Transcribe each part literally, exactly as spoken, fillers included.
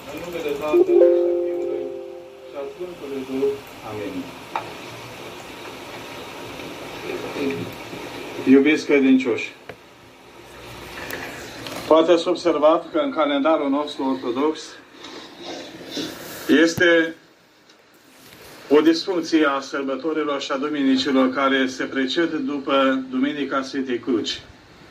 În numele Tatălui și a Fiului și a Sfântului Duh. Amin. Iubiți credincioși, poate ați observat că în calendarul nostru ortodox este o disfuncție a sărbătorilor și a duminicilor care se preced după Duminica Sfintei Cruci.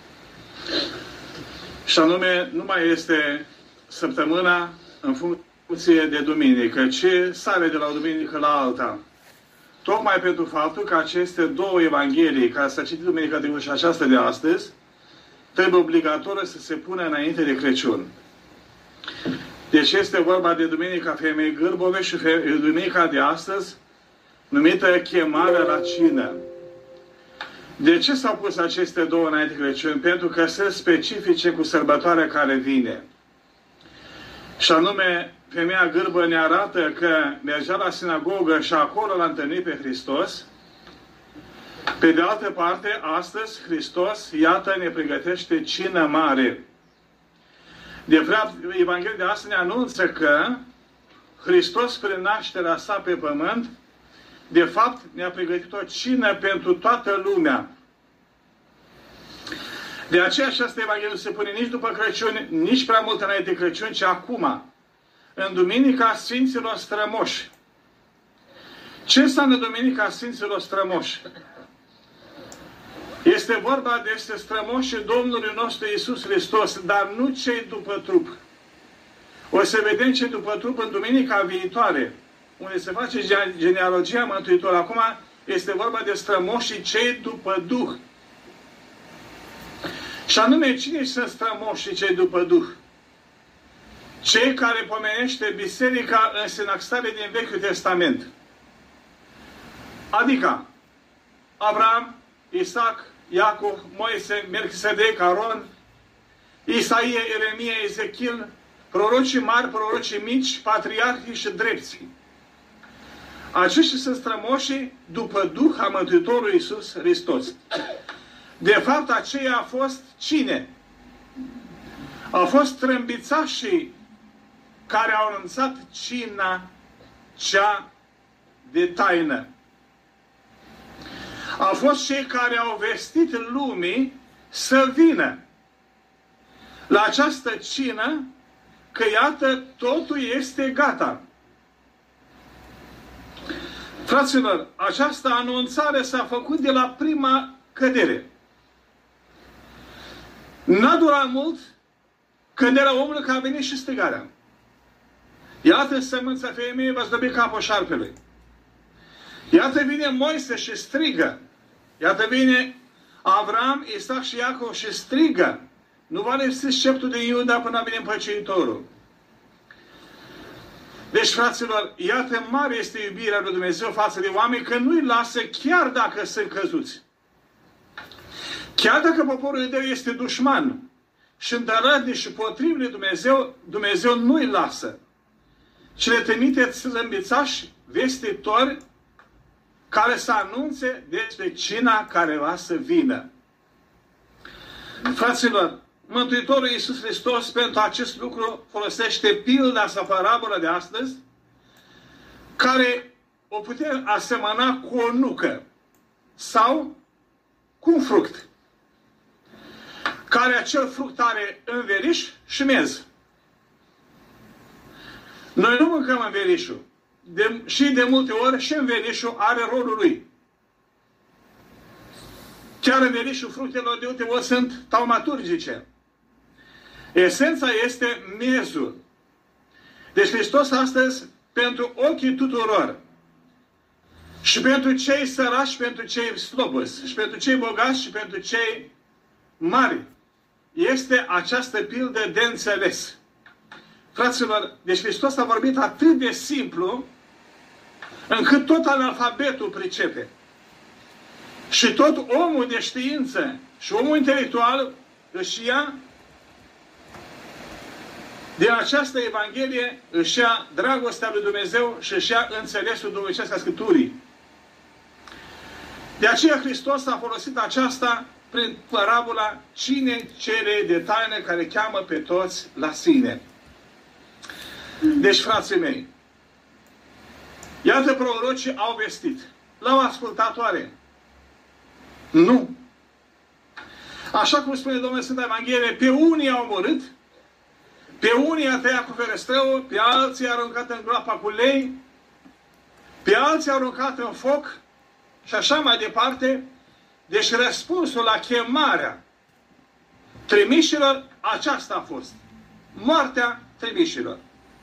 Și anume, nu mai este săptămâna în funcție de duminică, ci sare de la o duminică la alta. Tocmai pentru faptul că aceste două evanghelii, care s-a citit duminica trecută și aceasta de astăzi, trebuie obligatoriu să se pună înainte de Crăciun. Deci este vorba de Duminica Femeii Gârbove și Duminica de astăzi, numită Chemarea la Cină. De ce s-au pus aceste două înainte de Crăciun? Pentru că sunt specifice cu sărbătoarea care vine. Și anume, femeia gârbă ne arată că mergea la sinagogă și acolo l-a întâlnit pe Hristos. Pe de altă parte, astăzi, Hristos, iată, ne pregătește cină mare. De fapt, Evanghelia de astăzi ne anunță că Hristos, prin nașterea sa pe pământ, de fapt, ne-a pregătit o cină pentru toată lumea. De aceea această Evanghelie nu se pune nici după Crăciun, nici prea mult înainte de Crăciun, ci acum, în Duminica Sfinților Strămoși. Ce înseamnă Duminica Sfinților Strămoși? Este vorba despre strămoșii Domnului nostru Iisus Hristos, dar nu cei după trup. O să vedem cei după trup în Duminica viitoare, unde se face genealogia Mântuitorului. Acum este vorba de strămoșii cei după Duh. Și anume, cine sunt strămoșii cei după Duh? Cei care pomenește Biserica în sinaxare din Vechiul Testament. Adică Avram, Isaac, Iacov, Moise, Melchisedec, Aron, Isaie, Ieremia, Ezechiel, prorocii mari, prorocii mici, patriarhii și drepții. Aceștia sunt strămoșii după Duh a Mântuitorului Iisus Hristos. De fapt, aceia a fost cine? Au fost trâmbițașii care au anunțat cina cea de taină. Au fost cei care au vestit lumii să vină la această cină, că iată, totul este gata. Fraților, această anunțare s-a făcut de la prima cădere. N-a durat mult căderea omului, că a venit și strigarea. Iată, sămânța femeii va zdrobi capul șarpelui. Iată vine Moise și strigă. Iată vine Avram, Isaac și Iacov și strigă. Nu va lipsi sceptul din Iuda până vine Împăcitorul. Deci, fraților, iată, mare este iubirea lui Dumnezeu față de oameni, că nu-i lasă chiar dacă sunt căzuți. Chiar dacă poporul iudeu este dușman și îndărătnic și potrivit lui Dumnezeu, Dumnezeu nu-i lasă. Și le trimite țârâmbițași vestitori care să anunțe despre cina care va să vină. Fraților, Mântuitorul Iisus Hristos pentru acest lucru folosește pilda sau parabola de astăzi, care o putem asemăna cu o nucă sau cu un fruct, care acel fruct are înveliș și mez. Noi nu mâncăm învelișul. De, și de multe ori și învelișul are rolul lui. Chiar învelișul fructelor de multe ori sunt taumaturgice. Esența este mezul. Deci Hristos astăzi, pentru ochii tuturor, și pentru cei săraci, și pentru cei slobăzi, și pentru cei bogați, și pentru cei mari, este această pildă de înțeles. Fraților, deci Hristos a vorbit atât de simplu, încât tot analfabetul pricepe. Și tot omul de știință și omul intelectual își ia din această Evanghelie, își ia dragostea lui Dumnezeu și își ia înțelesul dumnezeesc a Scripturii. De aceea Hristos a folosit aceasta prin parabola cine cere de taină care cheamă pe toți la sine. Deci, frații mei, iată prorocii au vestit. L-au ascultat oare? Nu. Așa cum spune Domnul Sfânta Evanghelie, pe unii au omorât, pe unii a tăiat cu ferestrăul, pe alții i-a aruncat în groapa cu lei, pe alții i-a aruncat în foc și așa mai departe. Deci răspunsul la chemarea trimișilor, aceasta a fost. Moartea trimișilor.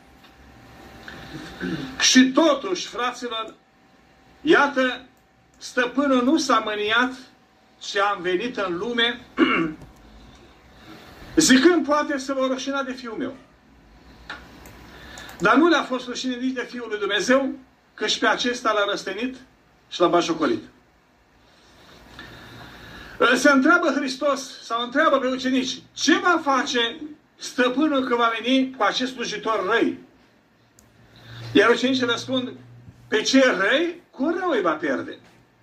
Și totuși, fraților, iată, stăpânul nu s-a mâniat, ci am venit în lume zicând, poate să vă rușina de Fiul meu. Dar nu le-a fost rușine nici de Fiul lui Dumnezeu, că și pe acesta l-a răstenit și l-a bajocolit. Se întreabă Hristos, sau întreabă pe ucenici, ce va face stăpânul când va veni cu acest slujitor răi? Iar ucenicii răspund, pe ce răi, cu rău îi va pierde.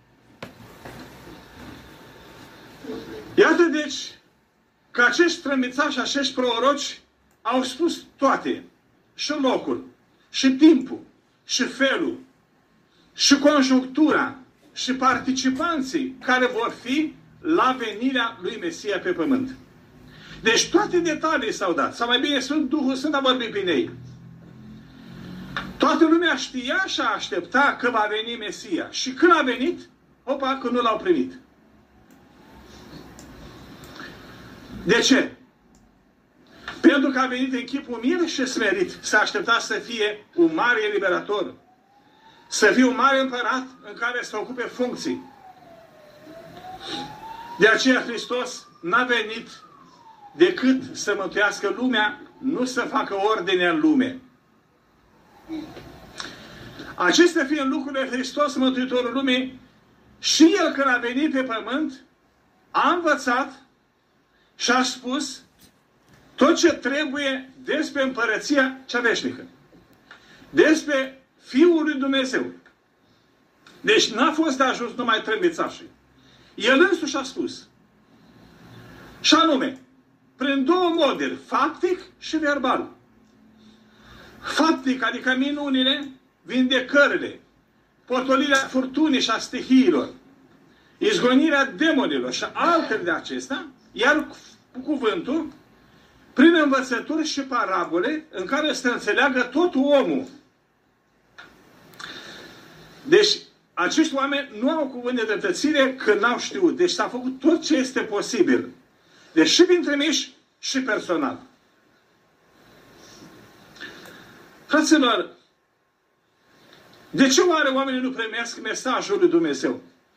Iată deci că acești strămițași, acești proroci au spus toate. Și locul, și timpul, și felul, și conjunctura, și participanții care vor fi la venirea lui Mesia pe pământ. Deci toate detaliile s-au dat. Sau mai bine sunt Duhul Sfânt a vorbit prin ei. Toată lumea știa și a aștepta că va veni Mesia. Și când a venit, opa, că nu l-au primit. De ce? Pentru că a venit în chip umil și smerit. S-a așteptat să fie un mare eliberator. Să fie un mare împărat în care să ocupe funcții. De aceea Hristos n-a venit decât să mântuiască lumea, nu să facă ordine în lume. Acestea fiind lucrurile, Hristos, Mântuitorul lumii, și El când a venit pe pământ, a învățat și a spus tot ce trebuie despre împărăția cea veșnică. Despre Fiul lui Dumnezeu. Deci n-a fost de ajuns numai trâmbițașii. El însuși a spus. Și anume, prin două moduri, faptic și verbal. Faptic, adică minunile, vindecările, potolirea furtunii și a stihiilor, izgonirea demonilor și altele de acestea, iar cu cuvântul, prin învățături și parabole, în care să înțeleagă tot omul. Deci, acești oameni nu au cuvânt de dreptățire că n-au știut. Deci s-a făcut tot ce este posibil. Deci și prin trimiși și personal. Fraților, de ce oare oamenii nu primesc mesajul lui Dumnezeu?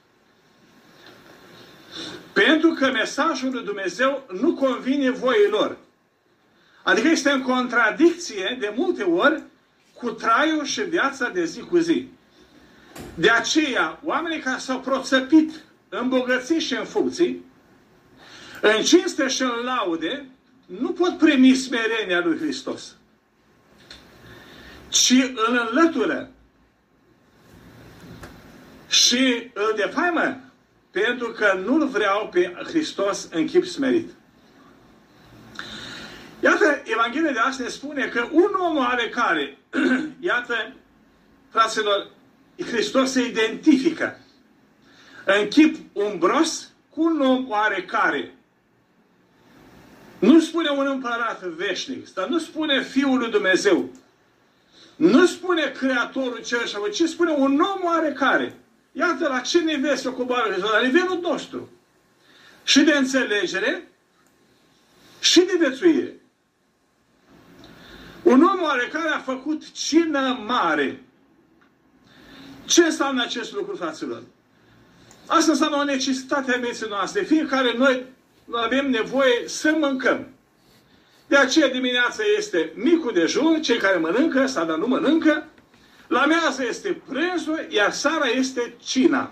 Pentru că mesajul lui Dumnezeu nu convine voii lor. Adică este în contradicție de multe ori cu traiul și viața de zi cu zi. De aceea, oamenii care s-au proțăpit în bogății și în funcții, în cinste și în laude, nu pot primi smerenia lui Hristos, ci îl înlătură și îl defaimă pentru că nu-L vreau pe Hristos în chip smerit. Iată, Evanghelia de astăzi ne spune că un om oarecare, iată, fraților, Hristos se identifică în chip umbros cu un om oarecare. Nu spune un împărat veșnic, dar nu spune Fiul lui Dumnezeu. Nu spune Creatorul cel și ci spune un om oarecare. Iată la ce nivel se coboară Hristos, la nivelul nostru. Și de înțelegere și de viețuire. Un om oarecare a făcut cină mare. Ce înseamnă acest lucru, fraților? Asta înseamnă o necesitate a vieții noastre. Fiecare noi avem nevoie să mâncăm. De aceea dimineața este micul dejun, cei care mănâncă, sau dar nu mănâncă. La amiază este prânzul, iar seara este cina.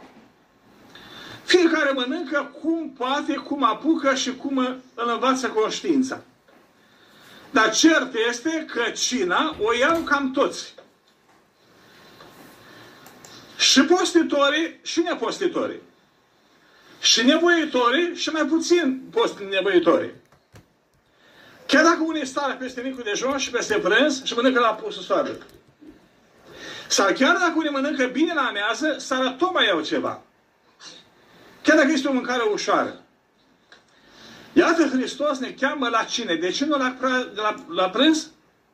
Fiecare mănâncă cum poate, cum apucă și cum îl învață conștiința. Dar cert este că cina o iau cam toți. Și postitorii și nepostitorii. Și nevoitorii și mai puțin nevoitorii. Chiar dacă unii stau peste micul dejun și peste prânz și mănâncă la apusul soarelui. Sau chiar dacă unii mănâncă bine la amiază, seara tot mai iau ceva. Chiar dacă este o mâncare ușoară. Iată, Hristos ne cheamă la cine. De ce nu la, la, la prânz?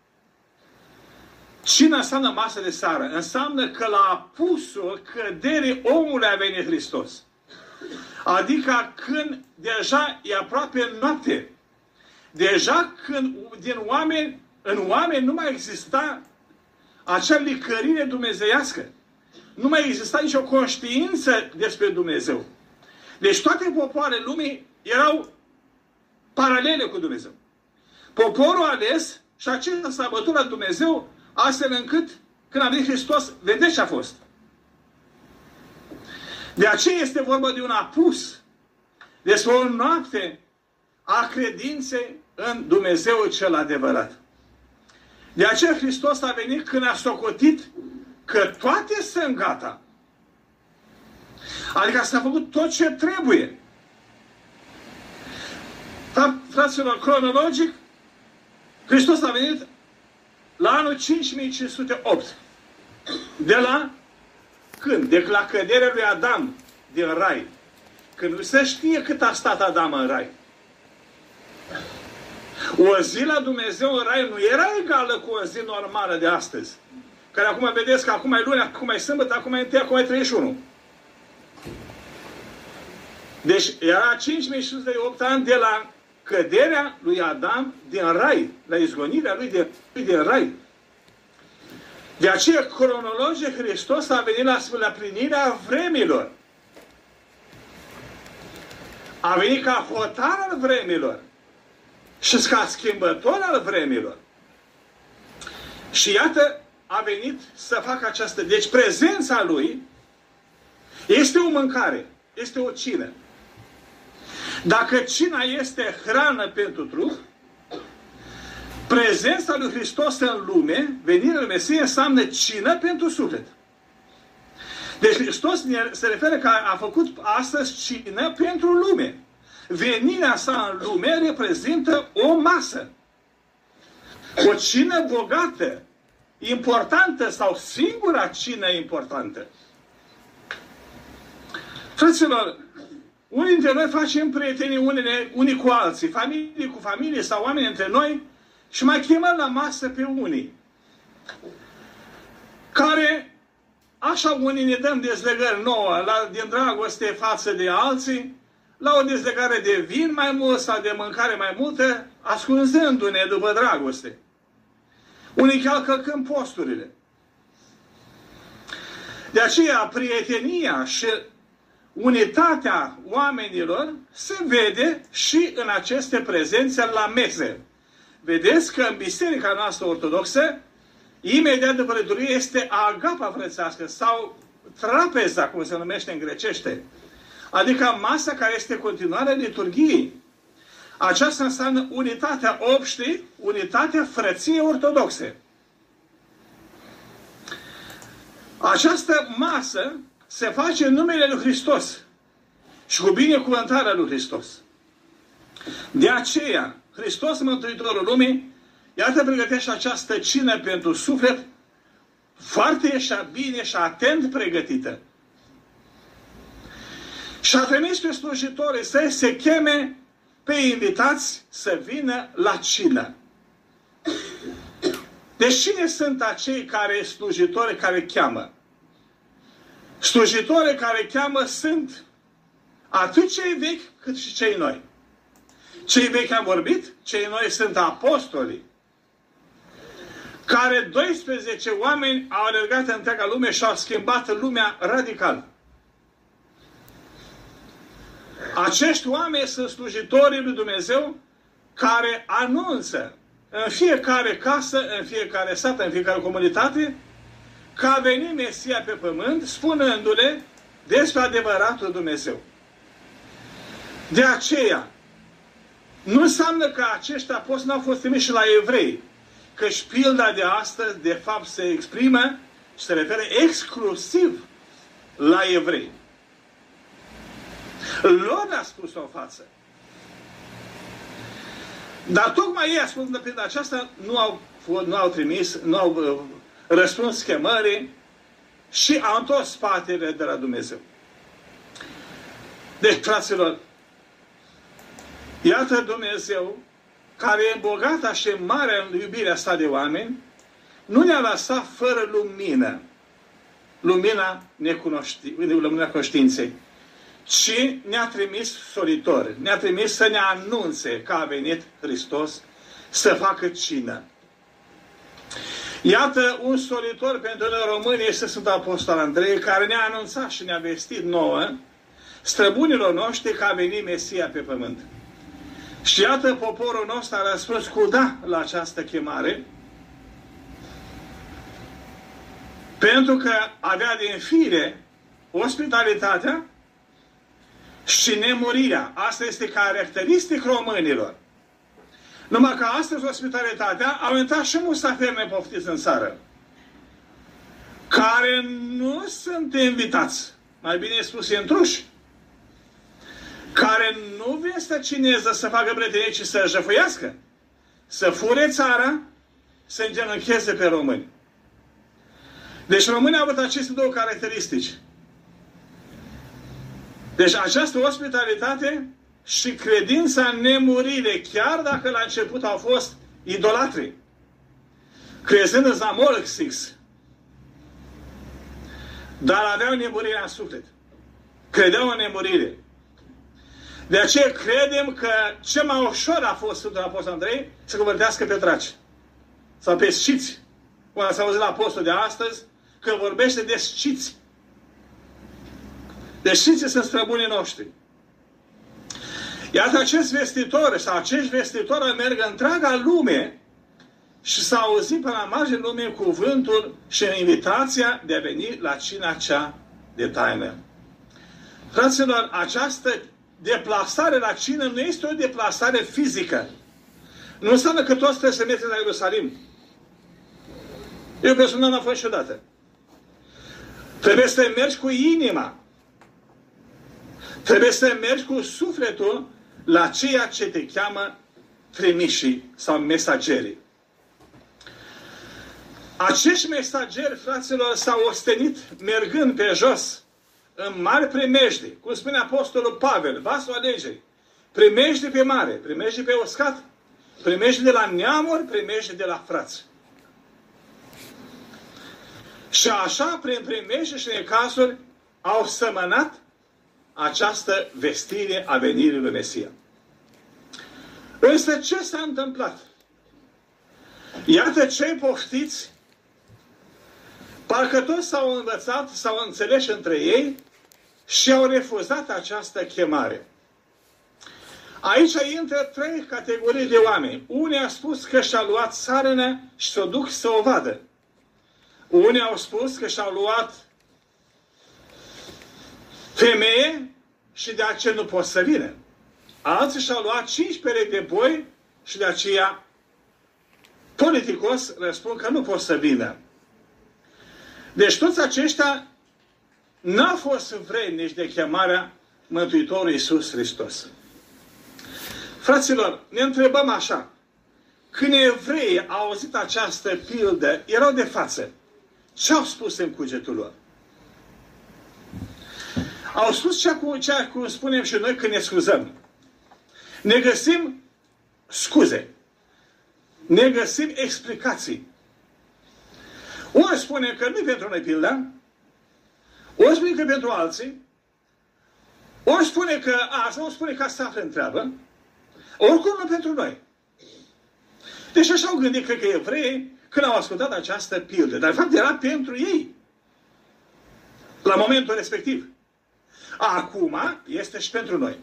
Cine înseamnă masă de seară? Înseamnă că la apusul căderii omului a venit Hristos. Adică când deja e aproape noapte. Deja când din oameni, în oameni nu mai exista acea licărire dumnezeiască. Nu mai exista nicio conștiință despre Dumnezeu. Deci toate popoarele lumii erau paralele cu Dumnezeu. Poporul ales și acesta s-a bătut la Dumnezeu astfel încât când a venit Hristos, vedeți ce a fost. De aceea este vorba de un apus despre o noapte a credinței în Dumnezeu cel adevărat. De aceea Hristos a venit când a socotit că toate sunt gata. Adică s-a făcut tot ce trebuie. Fraților, cronologic, Hristos a venit la anul cinci mii cinci sute opt. De la când? De la căderea lui Adam din rai. Când nu se știe cât a stat Adam în rai. O zi la Dumnezeu în rai nu era egală cu o zi normală de astăzi. Care acum vedeți că acum e luni, acum e sâmbătă, acum e întâi, acum e treizeci și unu. Deci era cinci mii cinci sute opt ani de la căderea lui Adam din rai, la izgonirea lui de, lui din rai. De aceea, cronologic, Hristos a venit la împlinirea vremilor. A venit ca hotar al vremilor și ca schimbător al vremilor. Și iată, a venit să facă această... Deci prezența lui este o mâncare, este o cină. Dacă cina este hrană pentru trup, prezența lui Hristos în lume, venirea lui Mesia, înseamnă cină pentru suflet. Deci Hristos se referă că a făcut astăzi cină pentru lume. Venirea sa în lume reprezintă o masă. O cină bogată, importantă sau singura cină importantă. Fraților, unii dintre noi facem prietenii unii, unii cu alții, familie cu familie sau oameni între noi și mai chemăm la masă pe unii care, așa unii ne dăm dezlegări nouă la, din dragoste față de alții, la o dezlegare de vin mai mult sau de mâncare mai multă, ascunzându-ne după dragoste. Unii chiar călcăm posturile. De aceea, prietenia și unitatea oamenilor se vede și în aceste prezențe la mese. Vedeți că în biserica noastră ortodoxă, imediat după liturghie este agapa frățească sau trapeza, cum se numește în grecește. Adică masa care este continuarea liturghiei. Aceasta înseamnă unitatea obștii, unitatea frăției ortodoxe. Această masă se face în numele lui Hristos și cu binecuvântarea lui Hristos. De aceea, Hristos, Mântuitorul lumii, iată pregătește această cină pentru suflet foarte și bine și atent pregătită. Și a trimis pe slujitorii săi să cheme pe invitați să vină la cină. Deci cine sunt acei care slujitori care cheamă? Slujitorii care cheamă sunt atât cei vechi cât și cei noi. Cei vechi am vorbit, cei noi sunt apostolii, care doisprezece oameni au alergat în întreaga lume și au schimbat lumea radical. Acești oameni sunt slujitorii lui Dumnezeu care anunță în fiecare casă, în fiecare sat, în fiecare comunitate, că a venit Mesia pe pământ, spunându-le despre adevăratul Dumnezeu. De aceea, nu înseamnă că acești apostoli n-au fost trimiși la evrei, căci pilda de astăzi, de fapt, se exprimă și se referă exclusiv la evrei. Lor a spus-o în față. Dar tocmai ei, ascultând prin aceasta, nu au, nu au trimis, nu au uh, răspuns chemării și au întors spatele de la Dumnezeu. Deci, fraților, iată Dumnezeu, care e bogata și mare în iubirea sa de oameni, nu ne-a lăsat fără lumină, lumina, lumina conștiinței, ci ne-a trimis solitori, ne-a trimis să ne anunțe că a venit Hristos să facă cină. Iată un solitor pentru noi români este Sfântul Apostol Andrei, care ne-a anunțat și ne-a vestit nouă, străbunilor noștri, că a venit Mesia pe pământ. Și iată, poporul nostru a răspuns cu da la această chemare, pentru că avea din fire ospitalitatea și nemurirea. Asta este caracteristic românilor. Numai că astăzi ospitalitatea au intrat și musafiri nepoftiți în țară, care nu sunt invitați, mai bine spus intruși, care nu vin să cineză, să facă prietenie, ci să jăfuiască, să fure țara, să îngenuncheze pe români. Deci românii au avut aceste două caracteristici. Deci această ospitalitate și credința în nemurire, chiar dacă la început au fost idolatri, crezând în Zamolxix, dar aveau nemurirea în suflet. Credeau în nemurire. De aceea credem că cel mai ușor a fost Sfântul Apostol Andrei să convertească pe traci sau pe sciți. Cum ați auzit la apostol de astăzi, că vorbește de sciți. Deci sciții sunt străbunii noștri. Iată acest vestitor sau acești vestitori merg în întreaga lume și s-a auzit până la marginea lumii cuvântul și invitația de a veni la cina cea de taină. Fraților, această deplasare la cină nu este o deplasare fizică. Nu înseamnă că toți trebuie să mergeți la Ierusalim. Eu personal n-am fost niciodată. Trebuie să mergi cu inima. Trebuie să mergi cu sufletul la ceea ce te cheamă trimișii sau mesagerii. Acești mesageri, fraților, s-au ostenit mergând pe jos în mari primejdi, cum spune Apostolul Pavel, vasul alegerii. Primejdi pe mare, primejdi pe uscat, primejdi de la neamuri, primejdi de la frați. Și așa, prin primejdi și necazuri, au sămănat această vestire a venirii lui Mesia. Însă ce s-a întâmplat? Iată cei poftiți, parcă toți s-au învățat, s-au înțeles între ei și au refuzat această chemare. Aici intră trei categorii de oameni. Unii au spus că și-au luat țarână și s-o duc să o vadă. Unii au spus că și-au luat femeie și de aceea nu pot să vină. Alții și-au luat cinci perechi de boi și de aceea politicos răspund că nu pot să vină. Deci toți aceștia n-au fost vrednici de chemarea Mântuitorului Iisus Hristos. Fraților, ne întrebăm așa. Când evreii au auzit această pildă, erau de față. Ce au spus în cugetul lor? Au spus cea cu, cea cum spunem și noi când ne scuzăm. Ne găsim scuze. Ne găsim explicații. Ori spune că nu-i pentru noi pilda, ori spune că pentru alții, ori spune că asta, ori spune că asta se află în treabă, oricum nu pentru noi. Deci așa au gândit, cred că evreii, când au ascultat această pildă. Dar, de fapt, era pentru ei. La momentul respectiv. Acum este și pentru noi.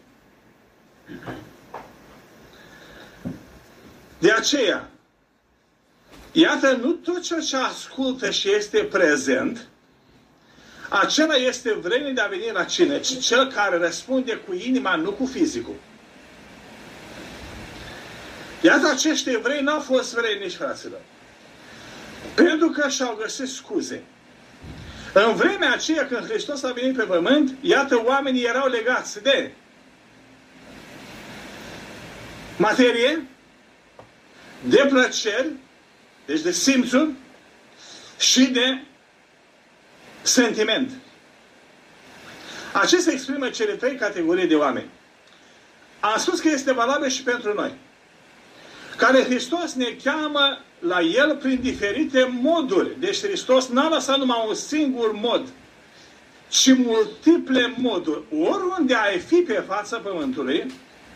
De aceea, iată, nu tot cel ce ascultă și este prezent, acela este vrednic de a veni la cină, ci cel care răspunde cu inima, nu cu fizicul. Iată, acești evrei n-au fost vrednici, fraților. Pentru că și-au găsit scuze. În vremea aceea când Hristos a venit pe pământ, iată, oamenii erau legați de materie, de plăceri, deci de simțuri, și de sentiment. Acestea exprimă cele trei categorii de oameni. Am spus că este valabil și pentru noi, care Hristos ne cheamă la El prin diferite moduri. Deci Hristos n-a lăsat numai un singur mod, ci multiple moduri. Oriunde ai fi pe fața pământului,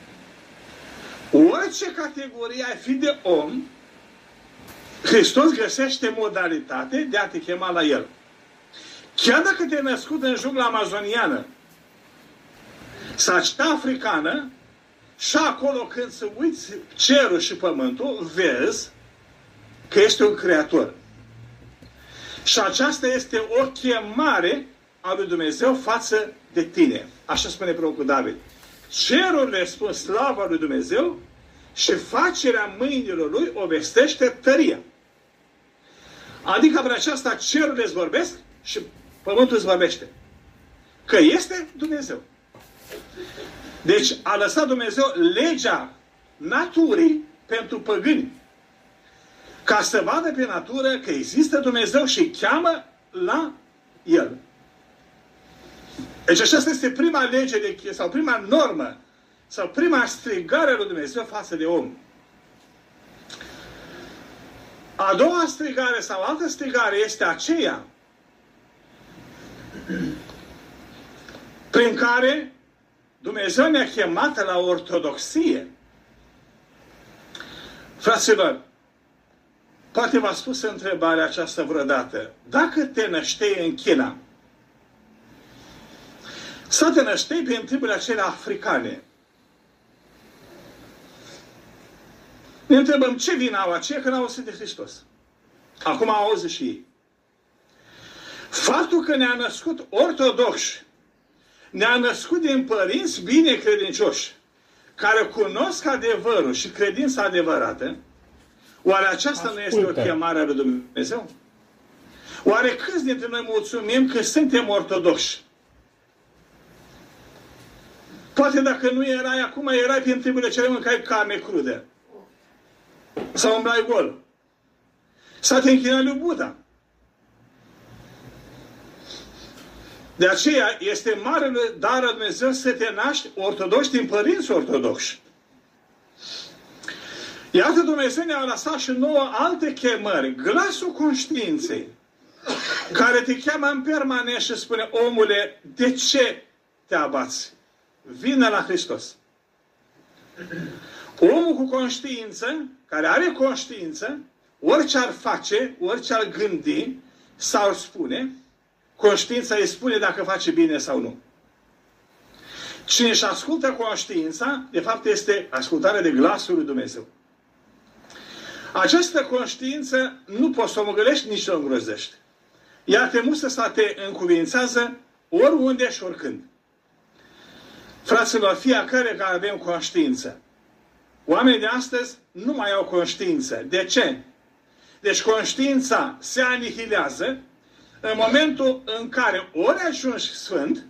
orice categorie ai fi de om, Hristos găsește modalitate de a te chema la El. Chiar dacă te-ai născut în jungla amazoniană sau cea africană, și acolo când se uiți cerul și pământul, vezi că este un creator. Și aceasta este o chemare a lui Dumnezeu față de tine. Așa spune prorocul David. Cerurile spun slava lui Dumnezeu și facerea mâinilor lui o vestește tăria. Adică prin aceasta cerurile îți vorbesc și pământul îți vorbește. Că este Dumnezeu. Deci a lăsat Dumnezeu legea naturii pentru păgâni. Ca să vadă pe natură că există Dumnezeu și îi cheamă la El. Deci aceasta este prima lege de, sau prima normă sau prima strigare lui Dumnezeu față de om. A doua strigare sau altă strigare este aceea prin care Dumnezeu ne-a chemat la ortodoxie. Fraților, poate v-a spus întrebarea aceasta vreodată. Dacă te nășteai în China, sau te nășteai prin triburile acelea africane, ne întrebăm ce vin au aceia când au auzit de Hristos. Acum au auzit și ei. Faptul că ne-a născut ortodoxi, ne-a născut din părinți binecredincioși, care cunosc adevărul și credința adevărată, oare aceasta Ascultă. nu este o chemare a lui Dumnezeu? Oare câți dintre noi mulțumim că suntem ortodoxi? Poate dacă nu erai acum, erai prin triburile cele, mâncai carne crudă. Sau umbrai gol. Sau te închinai lui Buddha. De aceea este marele dar al Dumnezeu să te naști ortodox din părinți ortodoxi. Iată, Dumnezeu ne-a lăsat și nouă alte chemări. Glasul conștiinței, care te cheamă în permanent și spune, omule, de ce te abați? Vină la Hristos. Omul cu conștiință, care are conștiință, orice ar face, orice ar gândi sau ar spune, conștiința îi spune dacă face bine sau nu. Cine își ascultă conștiința, de fapt este ascultarea de glasul lui Dumnezeu. Această conștiință nu poți să o măgălești, nici să o îngrozești. Ea te musă să te încuvințează oriunde și oricând. Fraților, fiecare care avem conștiință. Oamenii de astăzi nu mai au conștiință. De ce? Deci conștiința se anihilează în momentul în care ori ajungi sfânt,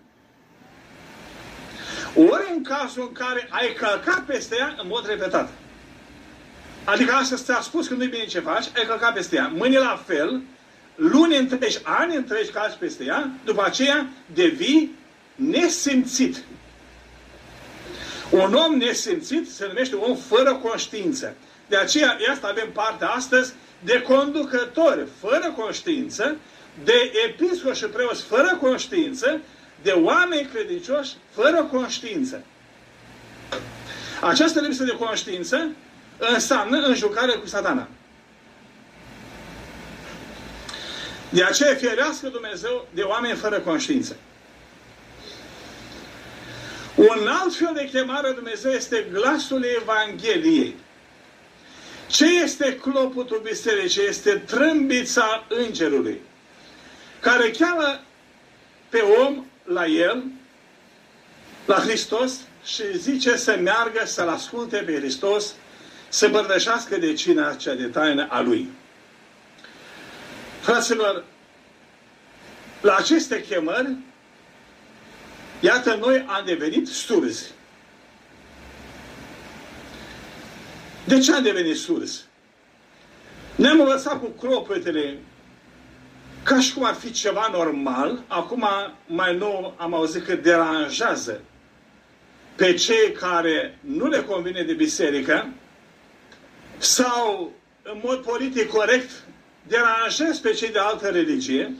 ori în cazul în care ai călcat peste ea în mod repetat. Adică asta ți-a spus că nu-i bine ce faci, ai călcat peste ea. Mâine la fel, luni întregi, ani întregi calci peste ea, după aceea devii nesimțit. Un om nesimțit se numește om fără conștiință. De aceea, asta avem parte astăzi de conducători fără conștiință, de episcopi și preoți fără conștiință, de oameni credincioși fără conștiință. Această lipsă de conștiință înseamnă înjucare cu Satana. De aceea ferească Dumnezeu de oameni fără conștiință. Un alt fel de chemare a Dumnezeu este glasul Evangheliei. Ce este clopotul bisericii? Este trâmbița îngerului, care cheamă pe om la el, la Hristos, și zice să meargă să-L asculte pe Hristos, să împărtășească de cina cea de taină a Lui. Fraților, la aceste chemări, iată, noi am devenit surzi. De ce am devenit surzi? Ne-am învățat cu clopotele ca și cum ar fi ceva normal. Acum, mai nou, am auzit că deranjează pe cei care nu le convine de biserică sau, în mod politic corect, deranjează pe cei de altă religie.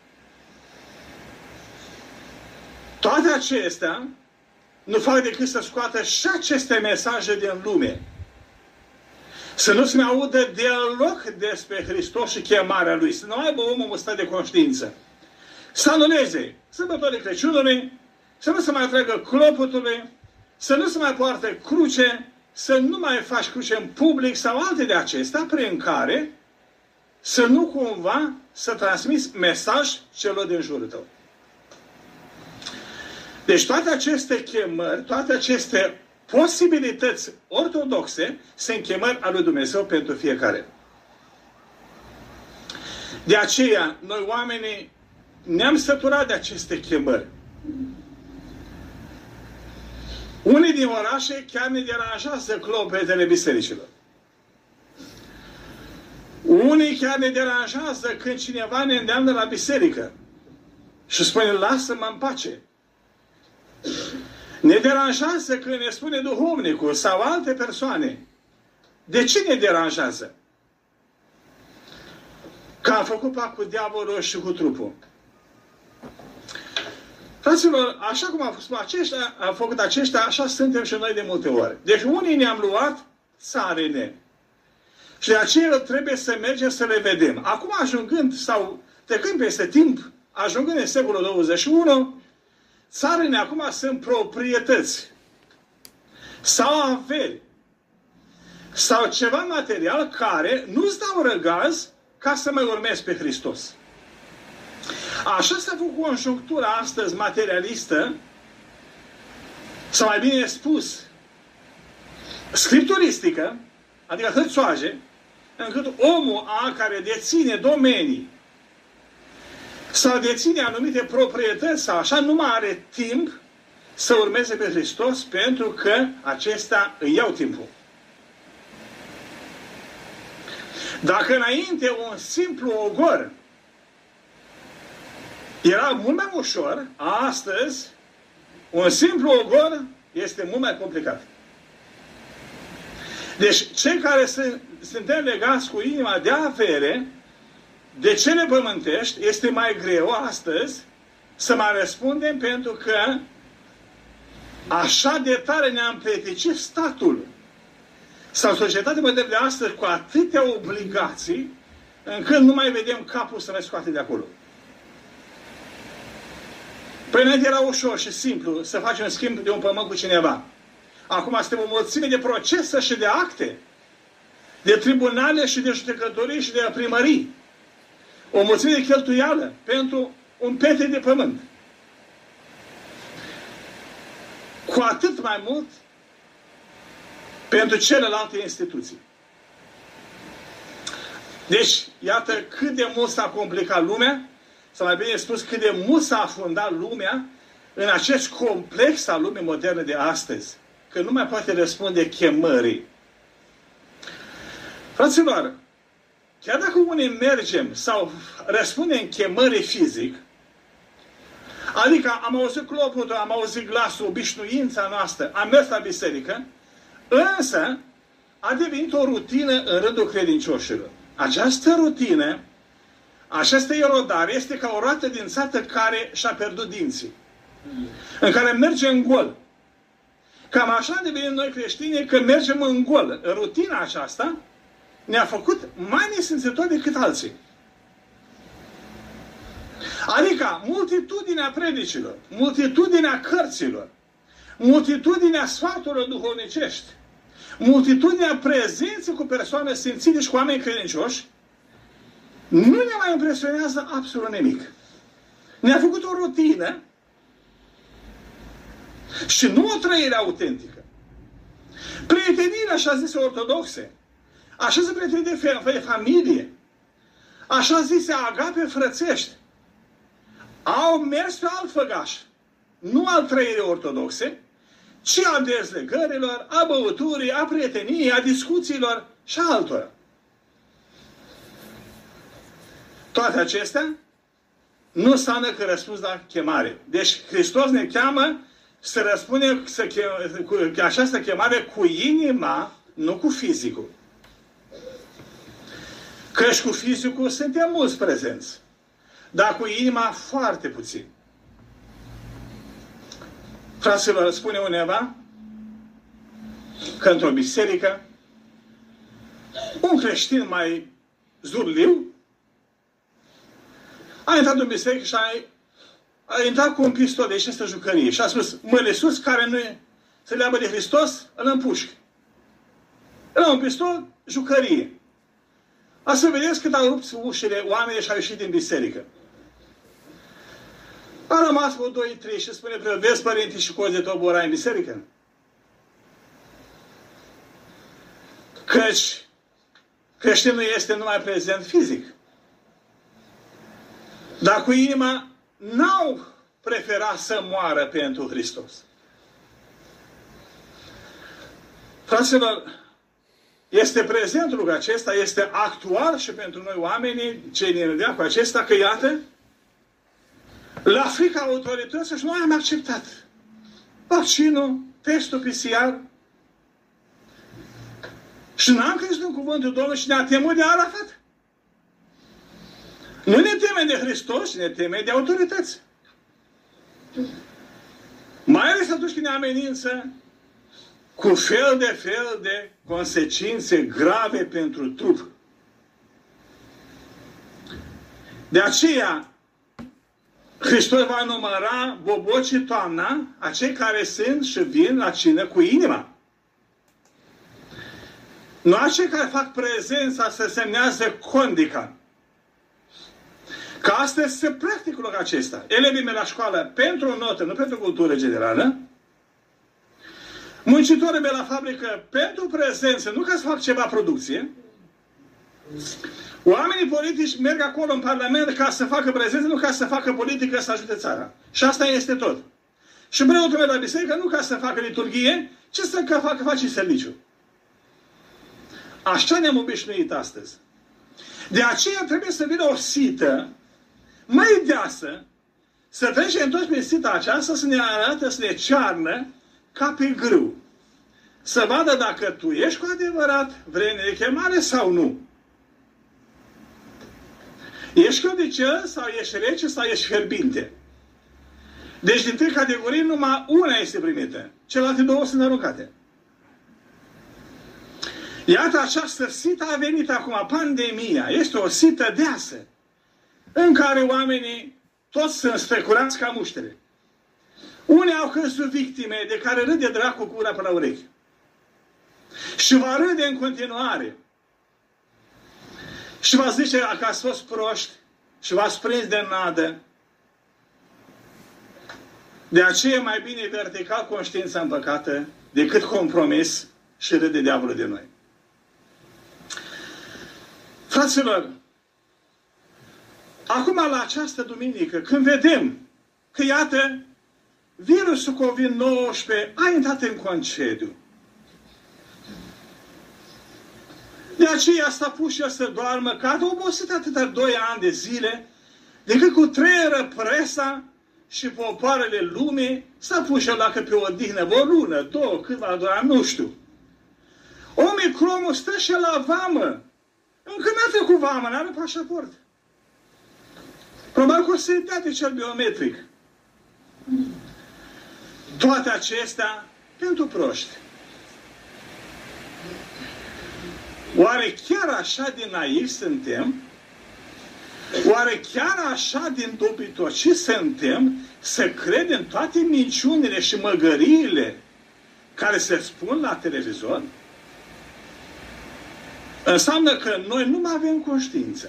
Toate acestea nu fac decât să scoată și aceste mesaje din lume. Să nu se mai audă deloc despre Hristos și chemarea Lui. Să nu aibă omul un stat de conștiință. Să anuleze sărbătorile Crăciunului, să nu se mai tragă clopotului, să nu se mai poartă cruce, să nu mai faci cruce în public sau alte de acestea, prin care să nu cumva să transmiți mesaj celor din jurul tău. Deci toate aceste chemări, toate aceste posibilități ortodoxe sunt chemări ale lui Dumnezeu pentru fiecare. De aceea, noi oamenii ne-am săturat de aceste chemări. Unii din orașe chiar ne deranjează clopotele bisericilor. Unii chiar ne deranjează când cineva ne îndeamnă la biserică și spune, lasă-mă în pace. Ne deranjează când ne spune duhovnicul sau alte persoane. De ce ne deranjează? Că am făcut pact cu diavolul și cu trupul. Fraților, așa cum am făcut aceștia, am făcut aceștia, așa suntem și noi de multe ori. Deci unii ne-am luat țarine. Și de aceea trebuie să mergem să le vedem. Acum ajungând, sau trecând peste timp, ajungând în secolul douăzeci și unu, țarine acum sunt proprietăți sau averi sau ceva material care nu-ți dau răgaz ca să mă urmezi pe Hristos. Așa s-a făcut conjunctura astăzi materialistă, sau mai bine spus, scripturistică, adică hârțoaje, încât omul a care deține domenii sau deține anumite proprietăți sau așa, nu mai are timp să urmeze pe Hristos pentru că acestea îi iau timpul. Dacă înainte un simplu ogor era mult mai ușor, astăzi un simplu ogor este mult mai complicat. Deci cei care sunt, suntem legați cu inima de avere, de cele pământești, este mai greu astăzi să mai răspundem pentru că așa de tare ne-a împleticit statul sau societatea modernă de astăzi cu atâtea obligații încât nu mai vedem capul să ne scoate de acolo. Păi înainte era ușor și simplu să faci un schimb de un pământ cu cineva. Acum suntem o mulțime de procese și de acte, de tribunale și de judecătorii și de primării. O mulțime de cheltuială pentru un pete de pământ. Cu atât mai mult pentru celelalte instituții. Deci, iată cât de mult s-a complicat lumea, sau mai bine spus, cât de mult s-a afundat lumea în acest complex al lumii moderne de astăzi. Că nu mai poate răspunde chemării. Fraților, chiar dacă unii mergem sau răspundem chemării fizic, adică am auzit clopotul, am auzit glasul, obișnuința noastră, am mers la biserică, însă a devenit o rutină în rândul credincioșilor. Această rutină, această erodare este ca o roată dințată care și-a pierdut dinții, în care merge în gol. Cam așa devenim noi creștini, că mergem în gol. Rutina aceasta ne-a făcut mai nesimțitori decât alții. Adică multitudinea predicilor, multitudinea cărților, multitudinea sfaturilor duhovnicești, multitudinea prezenței cu persoane sfințite și cu oameni credincioși, nu ne mai impresionează absolut nimic. Ne-a făcut o rutină și nu o trăire autentică. Prieteniile, așa zise ortodoxe, așa se prieteni de familie, așa zise agape frățești, au mers pe alt făgaș. Nu al trăirii ortodoxe, ci al dezlegărilor, a băuturii, a prieteniei, a discuțiilor și a altora. Toate acestea nu înseamnă că răspuns la chemare. Deci Hristos ne cheamă să răspundem să chem, cu această chemare cu inima, nu cu fizicul. Căci cu fizicul suntem mulți prezenți, dar cu inima foarte puțin. Fraților, spune undeva că într-o biserică un creștin mai zurliu a intrat în biserică și a, a intrat cu un pistol de această jucărie și a spus: mălesus care nu e să leabă de Hristos, îl împușcă. Era un pistol, jucărie. A să vedeți cât au rupt ușile oamenii și au ieșit din biserică. A rămas vreo doi trei și spune: vezi, părinte, și cozi de tobora în biserică? Căci creștinul este numai prezent fizic. Dar cu inima n-au preferat să moară pentru Hristos. Fraților, este prezent lucrul acesta, este actual și pentru noi oamenii, cei din veacul acesta, că iată, la frica autorităților și noi am acceptat vaccinul, testul P C R și n-am crezut în cuvântul Domnului și ne-a temut de Arafat. Nu ne temem de Hristos, ci ne temem de autorități. Mai ales atunci când ne amenință cu fel de fel de consecințe grave pentru trup. De aceea, Hristos va număra bobocii toamna, acei care sunt și vin la cină cu inima. Nu acei care fac prezența să semnează condica. Că astăzi se practică lucrul acesta. Elevii mei la școală, pentru o notă, nu pentru cultură generală, muncitorii mei la fabrică, pentru prezență, nu ca să fac ceva producție, oamenii politici merg acolo în Parlament ca să facă prezență, nu ca să facă politică, să ajute țara. Și asta este tot. Și preotul meu la biserică, nu ca să facă liturghie, ci să facă face serviciu. Așa ne-am obișnuit astăzi. De aceea trebuie să vină o sită mai deasă, să trecem toți pe sita aceasta, să ne arată, să ne cearnă ca pe grâu. Să vadă dacă tu ești cu adevărat vreme de chemare sau nu. Ești căldicel sau ești rece sau ești fierbinte. Deci din trei categorii numai una este primită. Celelalte două sunt aruncate. Iată, această sită a venit acum, pandemia. Este o sită deasă în care oamenii toți sunt strecurați ca muștere. Unii au căzut victime de care râde dracu cu ura până la urechi. Și va râde în continuare. Și va zice că ați fost proști și v-ați prins de nadă. De aceea e mai bine vertical conștiința împăcată decât compromis și râde diavolul de noi. Fraților, acum la această duminică, când vedem că iată, virusul COVID nouăsprezece a intrat în concediu. De aceea s-a pus și el să doarmă, că a obosit atâta doi ani de zile, decât cu treieră presa și popoarele lumii, s-a pus și el dacă pe o dihnă, o lună, două, cât va dura, nu știu. Omicronul stă și la vamă. Încă n-a trecut vamă, n-are pașaport. Probabil că o să-i dea de cel biometric. Toate acestea pentru proști. Oare chiar așa din naivi suntem? Oare chiar așa din dobitoci suntem să credem toate minciunile și măgăriile care se spun la televizor? Înseamnă că noi nu mai avem conștiință.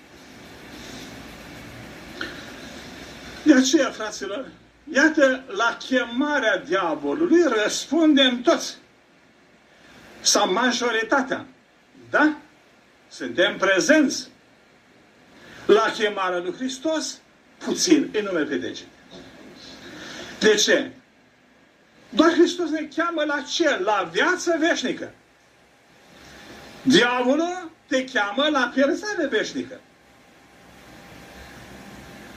De aceea, fraților, iată, la chemarea diavolului răspundem toți. Sau majoritatea. Da? Suntem prezenți. La chemarea lui Hristos, puțin, îi nume pe deget. De ce? Doar Hristos ne cheamă la ce? La viață veșnică. Diavolul te cheamă la pierzare veșnică.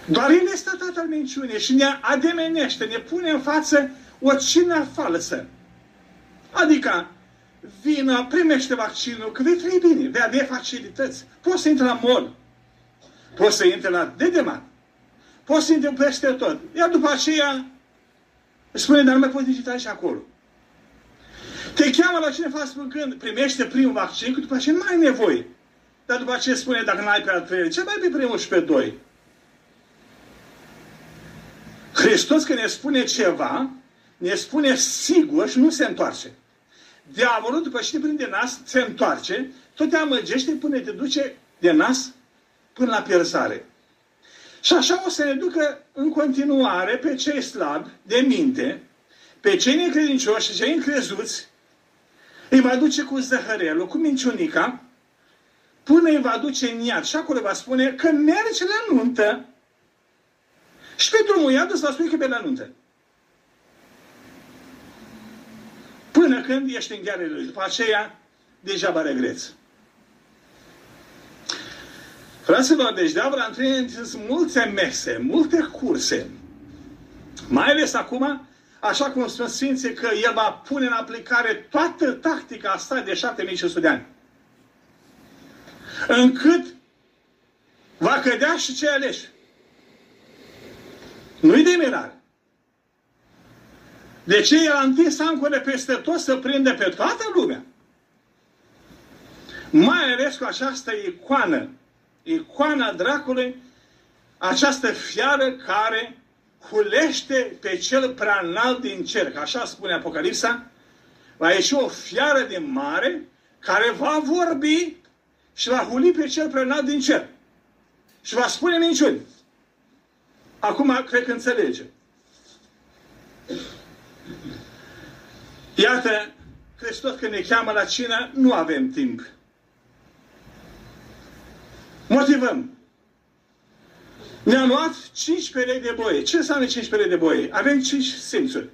Doar El este tatăl minciunii și ne ademenește, ne pune în față o cină falsă. Adică, vină, primește vaccinul, că vei trăi bine, vei avea facilități. Poți să intri la mall, poți să intri la Dedeman, poți să intri peste tot. Iar după aceea, spune, dar nu mai poți digita și acolo. Te cheamă la cineva spunând, primește primul vaccin, că după aceea nu mai ai nevoie. Dar după aceea spune, dacă nu ai pe al treilea, ce mai pe primul și pe doi? Hristos când ne spune ceva, ne spune sigur și nu se întoarce. Diavolul, după ce te prinde nas, se întoarce, tot te amăgește până te duce de nas până la pierzare. Și așa o să ne ducă în continuare pe cei slabi de minte, pe cei necredincioși și cei încrezuți, îi va duce cu zăhărelul, cu minciunica, până îi va duce în iad. Și acolo va spune că merge la nuntă. Și pe drumul iad îți va spune că e pe la nuntă. Până când ești în ghearele lui. După aceea, degeaba regreți. Fraților, deci diavolul a întâlnit multe mese, multe curse. Mai ales acum, așa cum spun Sfinții, că el va pune în aplicare toată tactica asta de șapte mii cinci sute de ani. Încât va cădea și cei aleși. Nu-i de mirare. De ce el a întins ancore peste tot să prinde pe toată lumea? Mai ales cu această icoană, icoana dracului, această fiară care hulește pe cel prea înalt din cer. Că așa spune Apocalipsa, va ieși o fiară de mare care va vorbi și va huli pe cel prea înalt din cer. Și va spune minciuni. Acum cred că înțelege. Iată, Hristos când ne cheamă la cină, nu avem timp. Motivăm. Ne-am luat cinci perechi de boie. Ce înseamnă cinci perechi de boie? Avem cinci simțuri.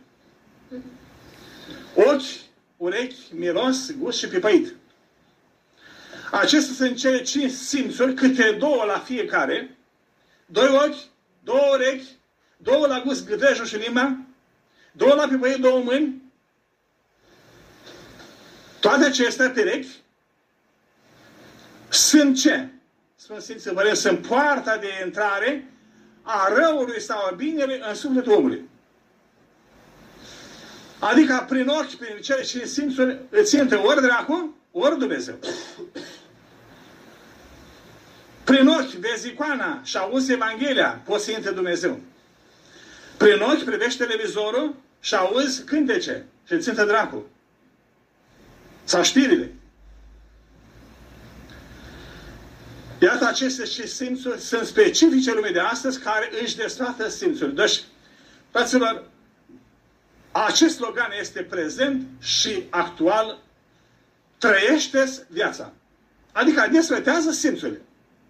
Ochi, urechi, miros, gust și pipăit. Acestea sunt cele cinci simțuri, câte două la fiecare. Doi ochi, două urechi, două la gust, gâdejul și limba, două la pipăit, două mâini. Toate acestea perechi sunt ce? Spun Sfinții Părinți, sunt poarta de intrare a răului sau a binelui în sufletul omului. Adică prin ochi, prin cele cinci simțuri, îți intră ori dracul, ori Dumnezeu. Prin ochi vezi icoana și auzi Evanghelia, poți să intre Dumnezeu. Prin ochi privești televizorul și auzi cântece și îți intră dracul. Sau știrile. Iată, aceste cinci simțuri sunt specifice lumii de astăzi care își desfată simțuri. Deci, fraților, acest slogan este prezent și actual. Trăiește-ți viața. Adică desfătează simțurile.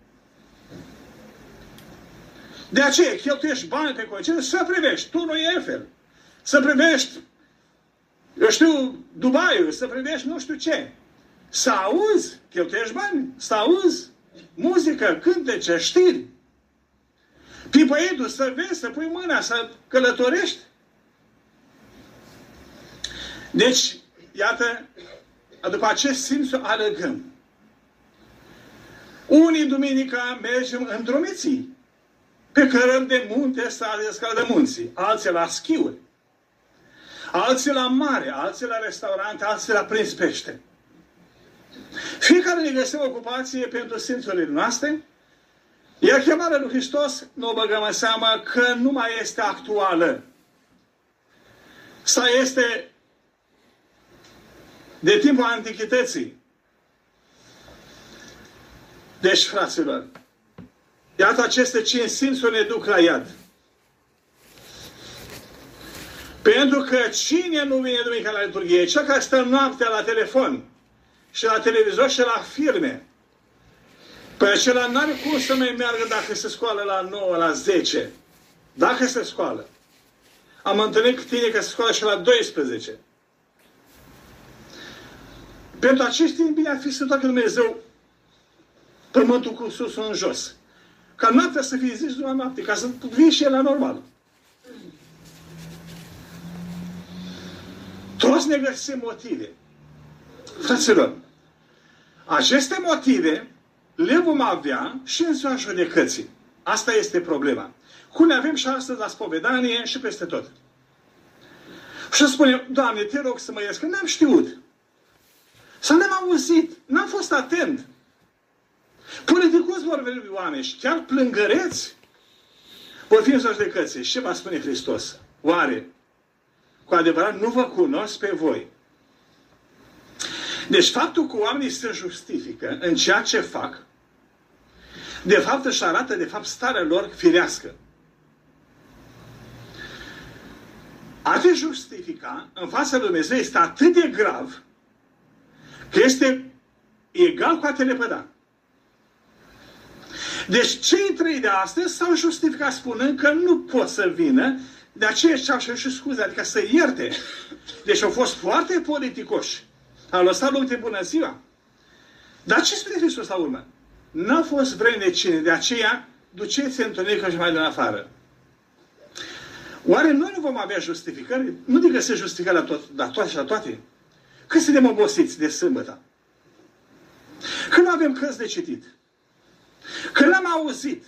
De aceea, cheltuiești bani pe concediu să privești turnul Eiffel, să privești, eu știu, Dubaiul, să privești nu știu ce. Să auzi, cheltuiești bani, să auzi muzică, cântece, știri. Pipăitul, să vezi, să pui mâna, să călătorești. Deci, iată, după acest simț alegăm. Unii duminica mergem în drumeții, pe cărări de munte sau de scăldă munții, alții la schiuri, alții la mare, alții la restaurante, alții la prins pește. Fiecare ne găsim ocupație pentru simțurile noastre, iar chemarea lui Hristos nu o băgăm în seamă că nu mai este actuală. Sau este de timpul antichității. Deci, fraților, iată, aceste cinci simțuri ne duc la iad. Pentru că cine nu vine duminica la liturghie? Cel care stă noaptea la telefon și la televizor și la firme. Păi acela n-are cum să mai meargă dacă se scoală la nouă, la zece. Dacă se scoală. Am întâlnit cu tine că se scoală și la doisprezece. Pentru acești timp bine ar fi să toată Dumnezeu pământul cu sus în jos. Ca noaptea să fie zi și la noapte, ca să vii și el la normal. Toți ne găsim motive. Fraților, aceste motive le vom avea și în ziua judecății. Asta este problema. Cum ne avem și astăzi la spovedanie și peste tot. Și spune, Doamne, te rog să mă ierți, că n-am știut. Sau n-am auzit, n-am fost atent. Politicoși vor veni oameni și chiar plângăreți vor fi în ziua judecății. Și ce va spune Hristos? Oare, cu adevărat, nu vă cunosc pe voi? Deci faptul că oamenii se justifică în ceea ce fac, de fapt își arată, de fapt, starea lor firească. A te justifica în fața lui Dumnezeu este atât de grav că este egal cu a te lepăda. Deci cei trei de astăzi s-au justificat spunând că nu pot să vină, de aceea și-au și scuze, adică să ierte. Deci au fost foarte politicoși. Au lăsat loc de bună ziua. Dar ce spune Hristos la urmă? N-a fost vrednicine, de aceea duceți întunericul și mai din afară. Oare noi nu vom avea justificări? Nu dic că se justifică la, tot, la toate și la toate. Când suntem obosiți de sâmbătă? Când nu avem cărți de citit? Când l-am auzit?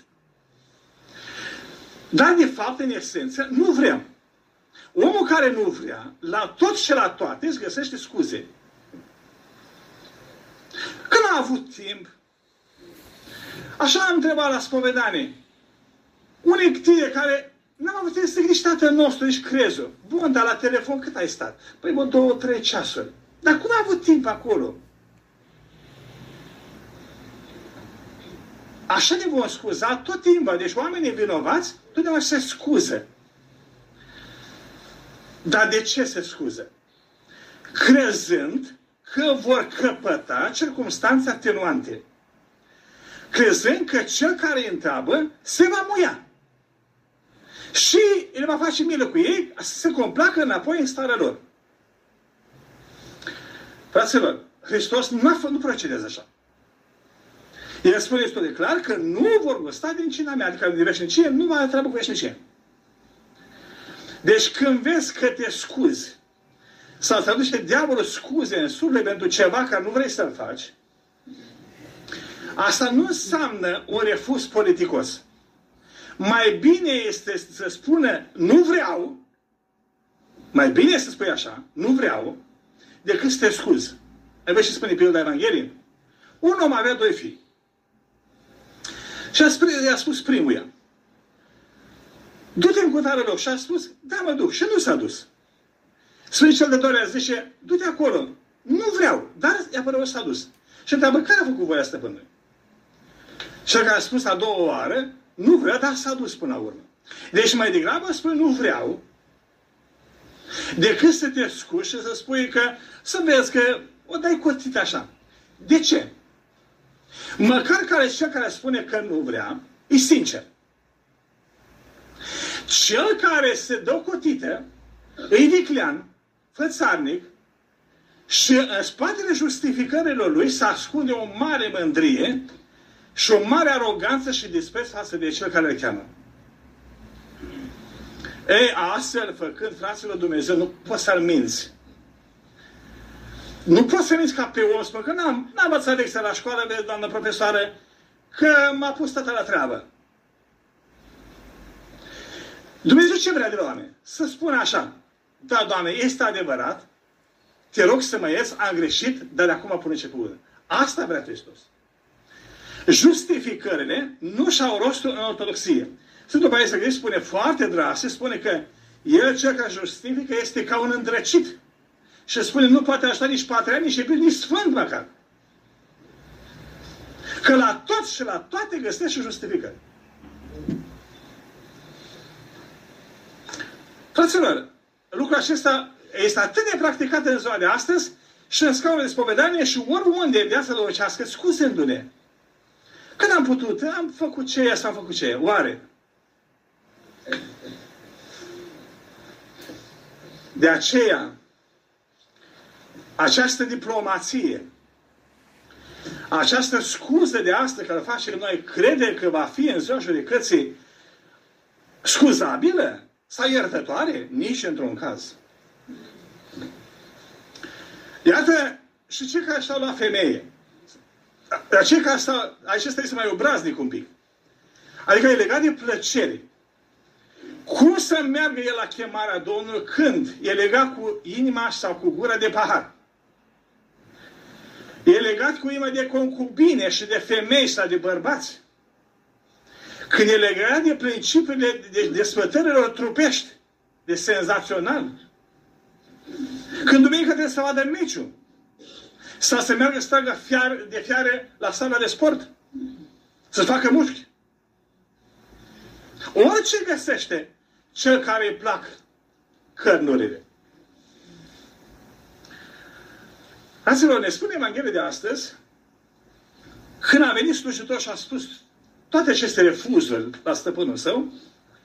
Dar de fapt, în esență, nu vrem. Omul care nu vrea, la tot și la toate, îți găsește scuze. Când a avut timp, așa am întrebat la spovedanie. Unii tine care n-am avut timp să zic nici tatăl nostru, nici crezul. Bun, dar la telefon cât ai stat? Păi, bă, două, trei ceasuri. Dar cum a avut timp acolo? Așa ne vom scuza tot timpul. Deci oamenii vinovați totdeauna se scuză. Dar de ce se scuză? Crezând că vor căpăta circumstanțe atenuante. Crezând că cel care îi întreabă se va muia. Și el va face milă cu ei să se complacă înapoi în starea lor. Fraților, Hristos nu, nu procedează așa. El spune destul de clar că nu vor gusta din cina mea, adică din veșnicie, nu mai treabă cu veșnicie. Deci când vezi că te scuzi, sau să aduce diavolul scuze în suflet pentru ceva care nu vrei să-l faci, asta nu înseamnă un refuz politicos. Mai bine este să spună nu vreau, mai bine este să spui așa, nu vreau, decât să te scuzi. Ai văzut ce spune pilda Evangheliei? Un om avea doi fii. Și a spus, i-a spus primuia, du-te în cutare loc. Și a spus, da, mă duc. Și nu s-a dus. Spune cel de doilea, zice, du-te acolo. Nu vreau. Dar i-a părut s-a dus. Și întreabă, care a făcut voia stăpânului? Și care a spus a doua oară, nu vreau, dar s-a dus până la urmă. Deci mai degrabă spune, nu vreau, decât să te scuși și să spui că, să vezi că o dai cotit așa. De ce? Măcar care cel care spune că nu vrea, e sincer. Cel care se dă cotită, e viclean, fățarnic, și în spatele justificărilor lui se ascunde o mare mândrie și o mare aroganță și dispreț față de cel care îl cheamă. Ei, astfel, făcând, fraților, Dumnezeu, nu poți să-l minți. Nu poți să minți ca pe om, spune că n-am, n-am învățat lecția la școală, vezi, doamnă profesoară, că m-a pus tata la treabă. Dumnezeu ce vrea de la oameni? Să spună așa, da, Doamne, este adevărat, te rog să mă ierți, am greșit, dar de acum pune ce cuvânt. Asta vrea Hristos. Justificările nu și-au rostul în ortodoxie. Sfântul Părinte Gheorghe spune foarte drastic, spune că el cel care justifică este ca un îndrăcit. Și spune, nu poate ajuta nici patriarh, nici episcop, nici sfânt măcar. Că la toți și la toate găsește și justificări. Fraților, lucrul acesta este atât de practicat în ziua de astăzi și în scaunul de spovedanie și oriunde în viața duhovnicească, scuzându-ne. Când am putut, am făcut ce e, sau am făcut ce e. Oare? De aceea, această diplomație, Această scuză de astăzi care o facem noi crede că va fi în ziua judecății scuzabilă sau iertătoare? Nici într-un caz. Iată și cei care stau la femeie. Dar cei care stau, aici este mai obraznic un pic. Adică e legat de plăcere. Cum să meargă el la chemarea Domnului când e legat cu inima sau cu gura de pahar? E legat cu inima de concubine și de femei sau de bărbați. Când e legat de principiile de desfătărilor trupești, de senzațional. Când duminică trebuie să vadă meciul. Sau să meargă să tragă fiar, de fiare la sala de sport. Să facă mușchi. Orice găsește cel care îi plac cărnurile. Fraților, ne spune Evanghelia de astăzi, când a venit slujitor și a spus toate aceste refuzuri la stăpânul său,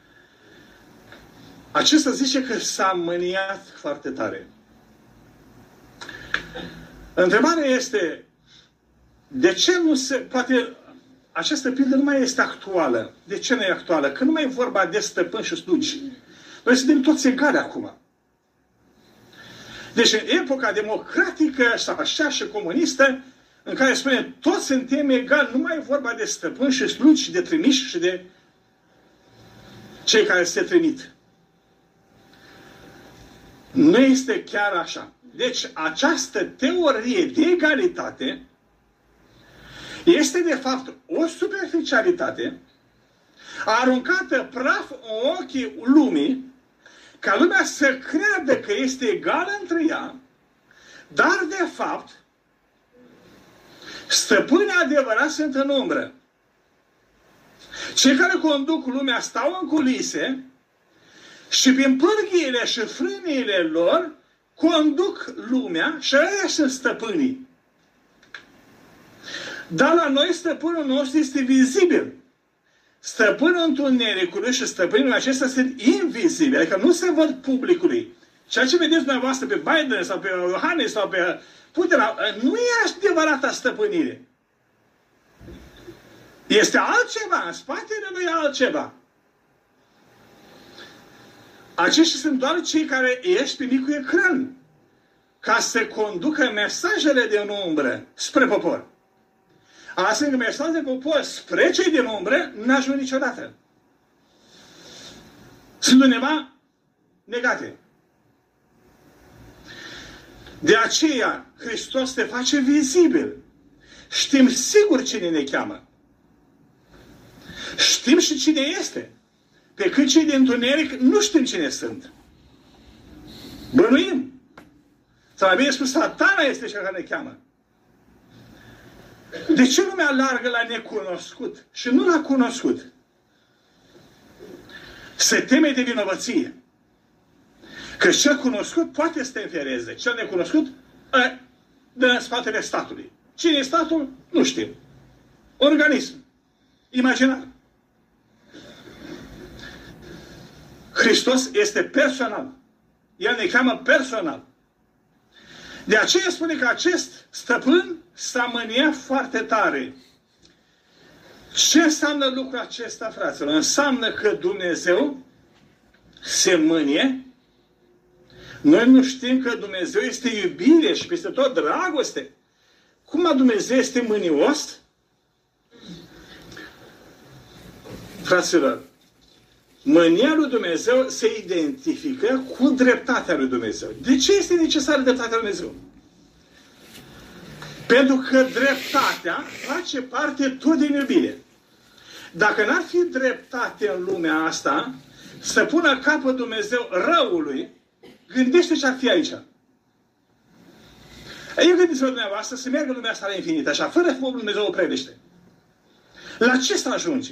acesta zice că s-a mâniat foarte tare. Întrebarea este, de ce nu se... Poate această pildă nu mai este actuală. De ce nu e actuală? Că nu mai e vorba de stăpâni și slugi. Noi suntem toți egali acum. Deci în epoca democratică sau așa și comunistă, în care spune toți suntem egali, nu mai e vorba de stăpâni și slugi, de trimiși și de cei care se trimit. Nu este chiar așa. Deci această teorie de egalitate este de fapt o superficialitate aruncată praf în ochii lumii, ca lumea să creadă că este egală între ea, dar de fapt stăpânii adevărați sunt în umbră. Cei care conduc lumea stau în culise și prin pârghiile și frâniile lor conduc lumea și ăia sunt stăpânii. Dar la noi stăpânul nostru este vizibil. Stăpânul întunericului și stăpânul acesta sunt invizibili, adică nu se văd publicului. Ceea ce vedeți dumneavoastră pe Biden sau pe Iohannis sau pe Putin, nu e adevărata stăpânire. Este altceva, în spatele lui e altceva. Aceștia sunt doar cei care ieși pe micul ecran ca să conducă mesajele din umbră spre popor. Astfel că mesajele de popor spre cei din umbră n-ajung niciodată. Sunt undeva negate. De aceea, Hristos te face vizibil. Știm sigur cine ne cheamă. Știm și cine este. Pe cât cei din întuneric nu știm cine sunt. Bănuim. Sau mai bine spus, Satana este cel care ne cheamă. De ce lumea largă la necunoscut și nu la cunoscut? Se teme de vinovăție. Că cel cunoscut poate să te înfereze. Cel necunoscut dă în spatele statului. Cine e statul? Nu știm. Organism. Imaginar. Hristos este personal. El ne cheamă personal. De aceea spune că acest stăpân s-a mâniat foarte tare. Ce înseamnă lucrul acesta, fraților? Înseamnă că Dumnezeu se mânie. Noi nu știm că Dumnezeu este iubire și peste tot dragoste. Cum Dumnezeu este mânios? Fraților, mânia lui Dumnezeu se identifică cu dreptatea lui Dumnezeu. De ce este necesară dreptatea lui Dumnezeu? Pentru că dreptatea face parte tot din iubire. Dacă n-ar fi dreptate în lumea asta, să pună capăt Dumnezeu răului, gândește ce ar fi aici. Eu gândiți-vă dumneavoastră să meargă lumea asta la infinit, așa, fără foc Dumnezeu o prelește. La ce să ajunge?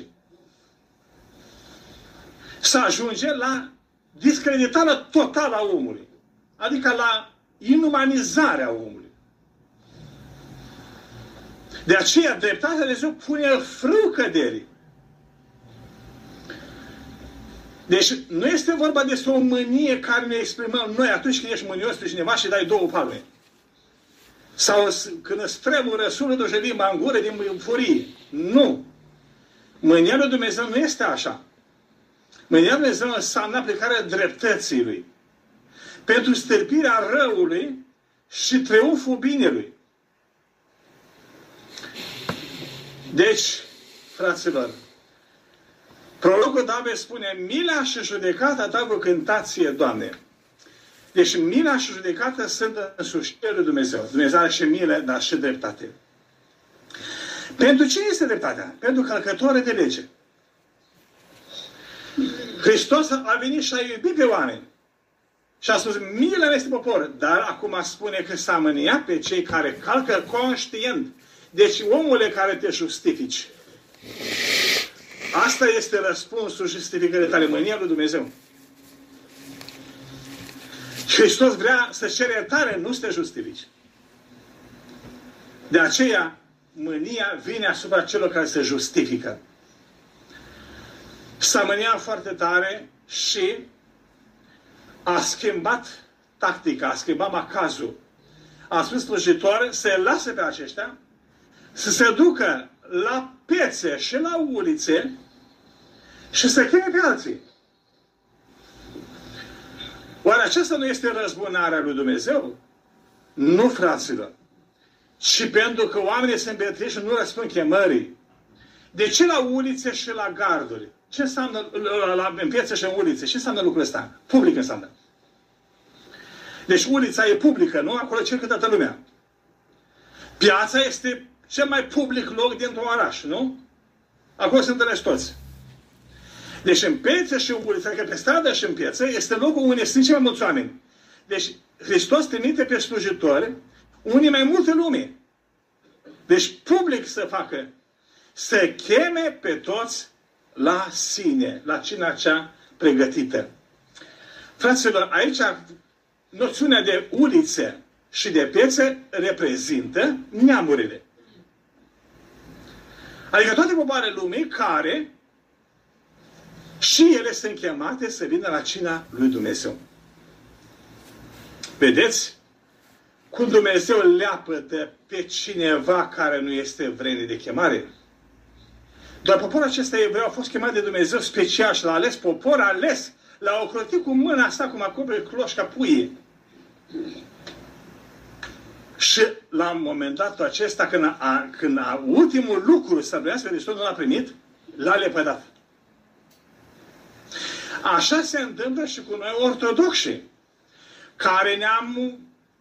Să ajunge la discreditarea totală a omului. Adică la inumanizarea omului. De aceea, dreptatea de Dumnezeu pune frâu căderii. Deci, nu este vorba despre o mânie care ne exprimăm noi atunci când ești mânios pe cineva și dai două palme. Sau când îți tremură sufletul și limba în gură din furie. Nu! Mânia lui Dumnezeu nu este așa. Mânia lui Dumnezeu înseamnă aplicarea dreptății Lui. Pentru stârpirea răului și triumful binelui. Deci, fraților, prorocul David spune, mila și judecata ta vă cântație, Doamne. Deci mila și judecata sunt însușirea lui Dumnezeu. Dumnezeu are și milă, dar și dreptate. Pentru ce este dreptatea? Pentru călcătoare de lege. Hristos a venit și a iubit pe oameni. Și a spus, mila este popor. Dar acum spune că s-a mâniat pe cei care calcă conștient. Deci, omule care te justifici. Asta este răspunsul justificării tale, mânia lui Dumnezeu. Hristos vrea să cere iertare, nu să te justifici. De aceea, mânia vine asupra celor care se justifică. S-a mâniat foarte tare și a schimbat tactica, a schimbat macazul. A spus slujitor să lase pe aceștia să se ducă la piețe și la ulițe și să cheme pe alții. Oare aceasta nu este răzbunarea lui Dumnezeu? Nu, fraților. Și pentru că oamenii sunt îmbetriți și nu răspund chemării. De ce la ulițe și la garduri? Ce înseamnă la, la, în piețe și în ulițe? Ce înseamnă lucrul ăsta? Public înseamnă. Deci ulița e publică, nu? Acolo circă toată lumea. Piața este cel mai public loc dintr-un oraș, nu? Acolo se întâlnesc toți. Deci în piețe și în uliță, adică pe stradă și în piețe, este locul unde sunt cei mai mulți oameni. Deci Hristos trimite pe slujitori unii mai multe lume. Deci public să facă, să cheme pe toți la sine, la cina cea pregătită. Fraților, aici noțiunea de ulițe și de piețe reprezintă neamurile. Adică toate popoarele lumii care și ele sunt chemate să vină la cina lui Dumnezeu. Vedeți? Cum Dumnezeu leapătă pe cineva care nu este vrednic de chemare. Doar poporul acesta evreu a fost chemat de Dumnezeu special și l-a ales, popor ales, l-a ocrotit cu mâna asta cum acopere cloșca puii. Și la momentul acesta, când, a, când a, ultimul lucru să vrească Hristos nu l-a primit, l-a lepădat. Așa se întâmplă și cu noi ortodoxi, care ne-am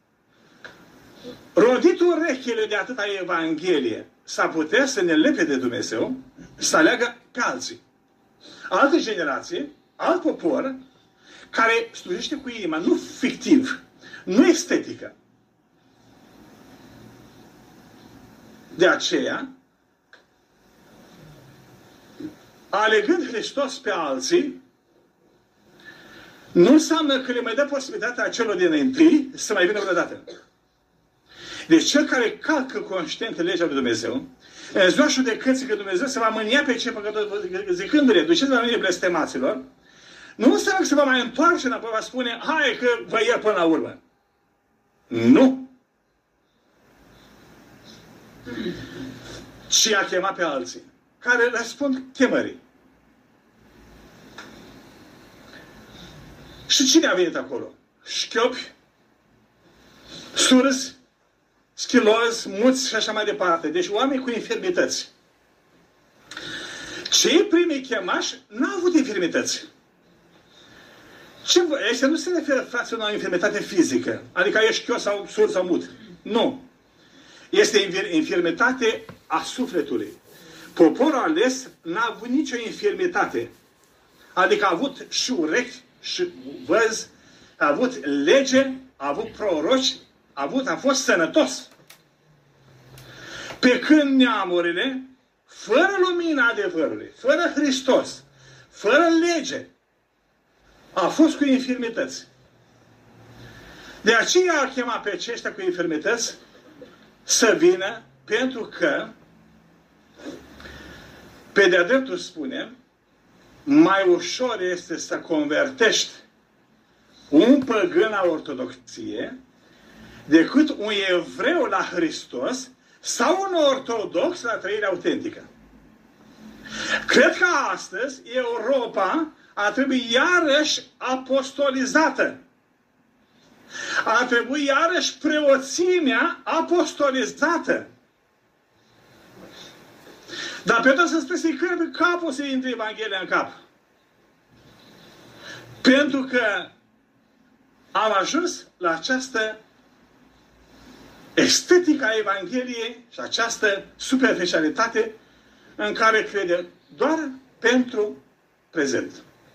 rodit urechile de atâta Evanghelie, s-a putea să ne lepe de Dumnezeu, să aleagă pe alții. Altă generație, alt popor, care slujește cu inima, nu fictiv, nu estetică. De aceea, alegând Hristos pe alții, nu înseamnă că le mai dă posibilitatea celor din întâi să mai vină vreodată. Deci cel care calcă conștient legea lui Dumnezeu, în ziua judecății că Dumnezeu se va mânia pe cei păcătoși, zicându-le, duceți la mine blestemaților, nu înseamnă că se va mai întoarce înapoi, va spune, hai că vă iert până la urmă. Nu! Și a chemat pe alții, care răspund chemării. Și cine a venit acolo? Șchiopi, surzi, schilozi, muți și așa mai departe. Deci oameni cu infirmități. Cei primii chemași n-au avut infirmități. Ce, aici nu se referă, fraților, la o infirmitate fizică. Adică ești șchios sau surd sau mut. Nu. Este infirmitate a sufletului. Poporul ales n-a avut nicio infirmitate. Adică a avut și urechi, și văz, a avut lege, a avut proroci, a, avut, a fost sănătos. Pe când neamurile, fără lumina adevărului, fără Hristos, fără lege, a fost cu infirmități. De aceea a chemat pe aceștia cu infirmități să vină, pentru că, pe de-a dreptul spunem, mai ușor este să convertești un păgân la ortodoxie decât un evreu la Hristos sau un ortodox la trăirea autentică. Cred că astăzi Europa ar trebui iarăși apostolizată. Ar trebui iarăși preoțimea apostolizată. Dar pe tot să spui să-i cred capul să intre Evanghelia în cap. Pentru că am ajuns la această estetică a Evangheliei și această superficialitate în care crede doar pentru prezent.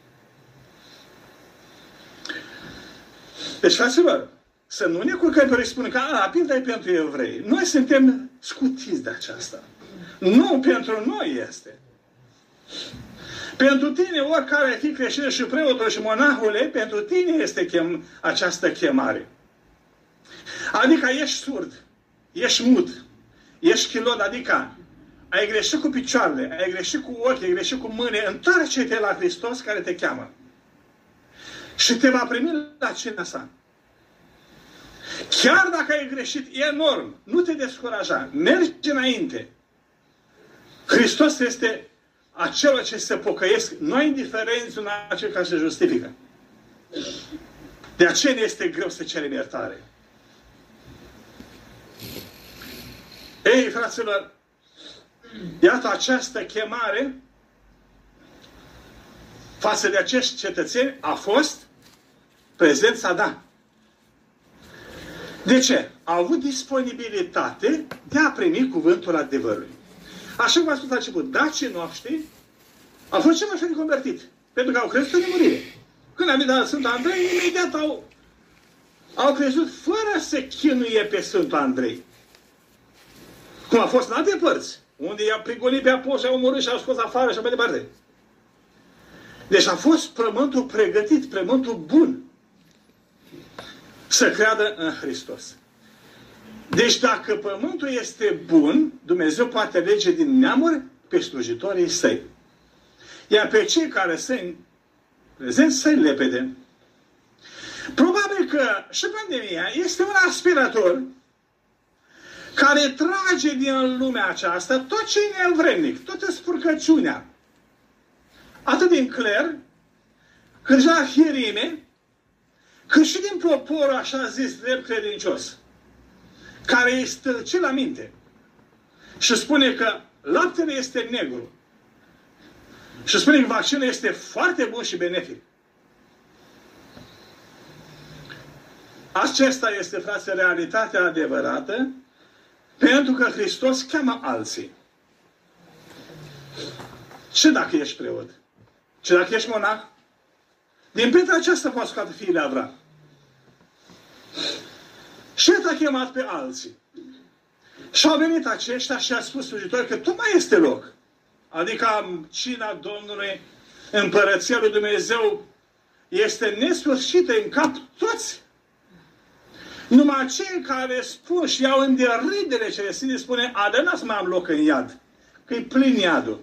Deci, fraților, să nu ne culcăm pe spune că a, Biblia e pentru evrei. Noi suntem scutiți de aceasta. Nu pentru noi este. Pentru tine, oricare ai fi creștin și preotul și monahule, pentru tine este chem, această chemare. Adică ești surd, ești mut, ești chilot, adică ai greșit cu picioarele, ai greșit cu ochii, ai greșit cu mâine, întoarce-te la Hristos care te cheamă. Și te va primi la cina sa. Chiar dacă ai greșit enorm, nu te descuraja, mergi înainte. Hristos este acela ce se pocăiesc, nu indiferenți în acel care se justifică. De aceea ne este greu să cerem iertare. Ei, fraților, iată această chemare față de acești cetățeni a fost prezența da. De ce? Au avut disponibilitate de a primi cuvântul adevărului. Așa cum a spus la început, dacii noștri au fost cel mai ușor de convertit. Pentru că au crezut în nemurire. Când a venit la Sfântul Andrei, imediat au, au crezut fără să chinuie pe Sfântul Andrei. Cum a fost în alte părți, unde i-a prigonit pe apostoli, i-au omorât și au scos afară și așa mai departe. Deci a fost pământul pregătit, pământul bun să creadă în Hristos. Deci dacă pământul este bun, Dumnezeu poate alege din neamuri pe slujitorii săi. Iar pe cei care sunt prezenți să-i lepede. Probabil că și pandemia este un aspirator care trage din lumea aceasta tot ce e nevrednic, toată spurcăciunea. Atât din cler, cât și la hierime, cât și din poporul așa zis drept credincios, care îi stâlci la minte și spune că laptele este negru și spune că vaccinul este foarte bun și benefic. Aceasta este, frate, realitatea adevărată, pentru că Hristos cheamă alții. Ce dacă ești preot? Ce dacă ești monah? Din pentru aceasta poți scoate fiile Avram. Și el a chemat pe alții. Și au venit aceștia și a spus slujitori că tot mai este loc. Adică cina Domnului, împărăția lui Dumnezeu este nesfârșită în cap toți. Numai cei care spun și iau în deridere cele sfinte spune, adă n-ați mai am loc în iad, că-i plin iadul.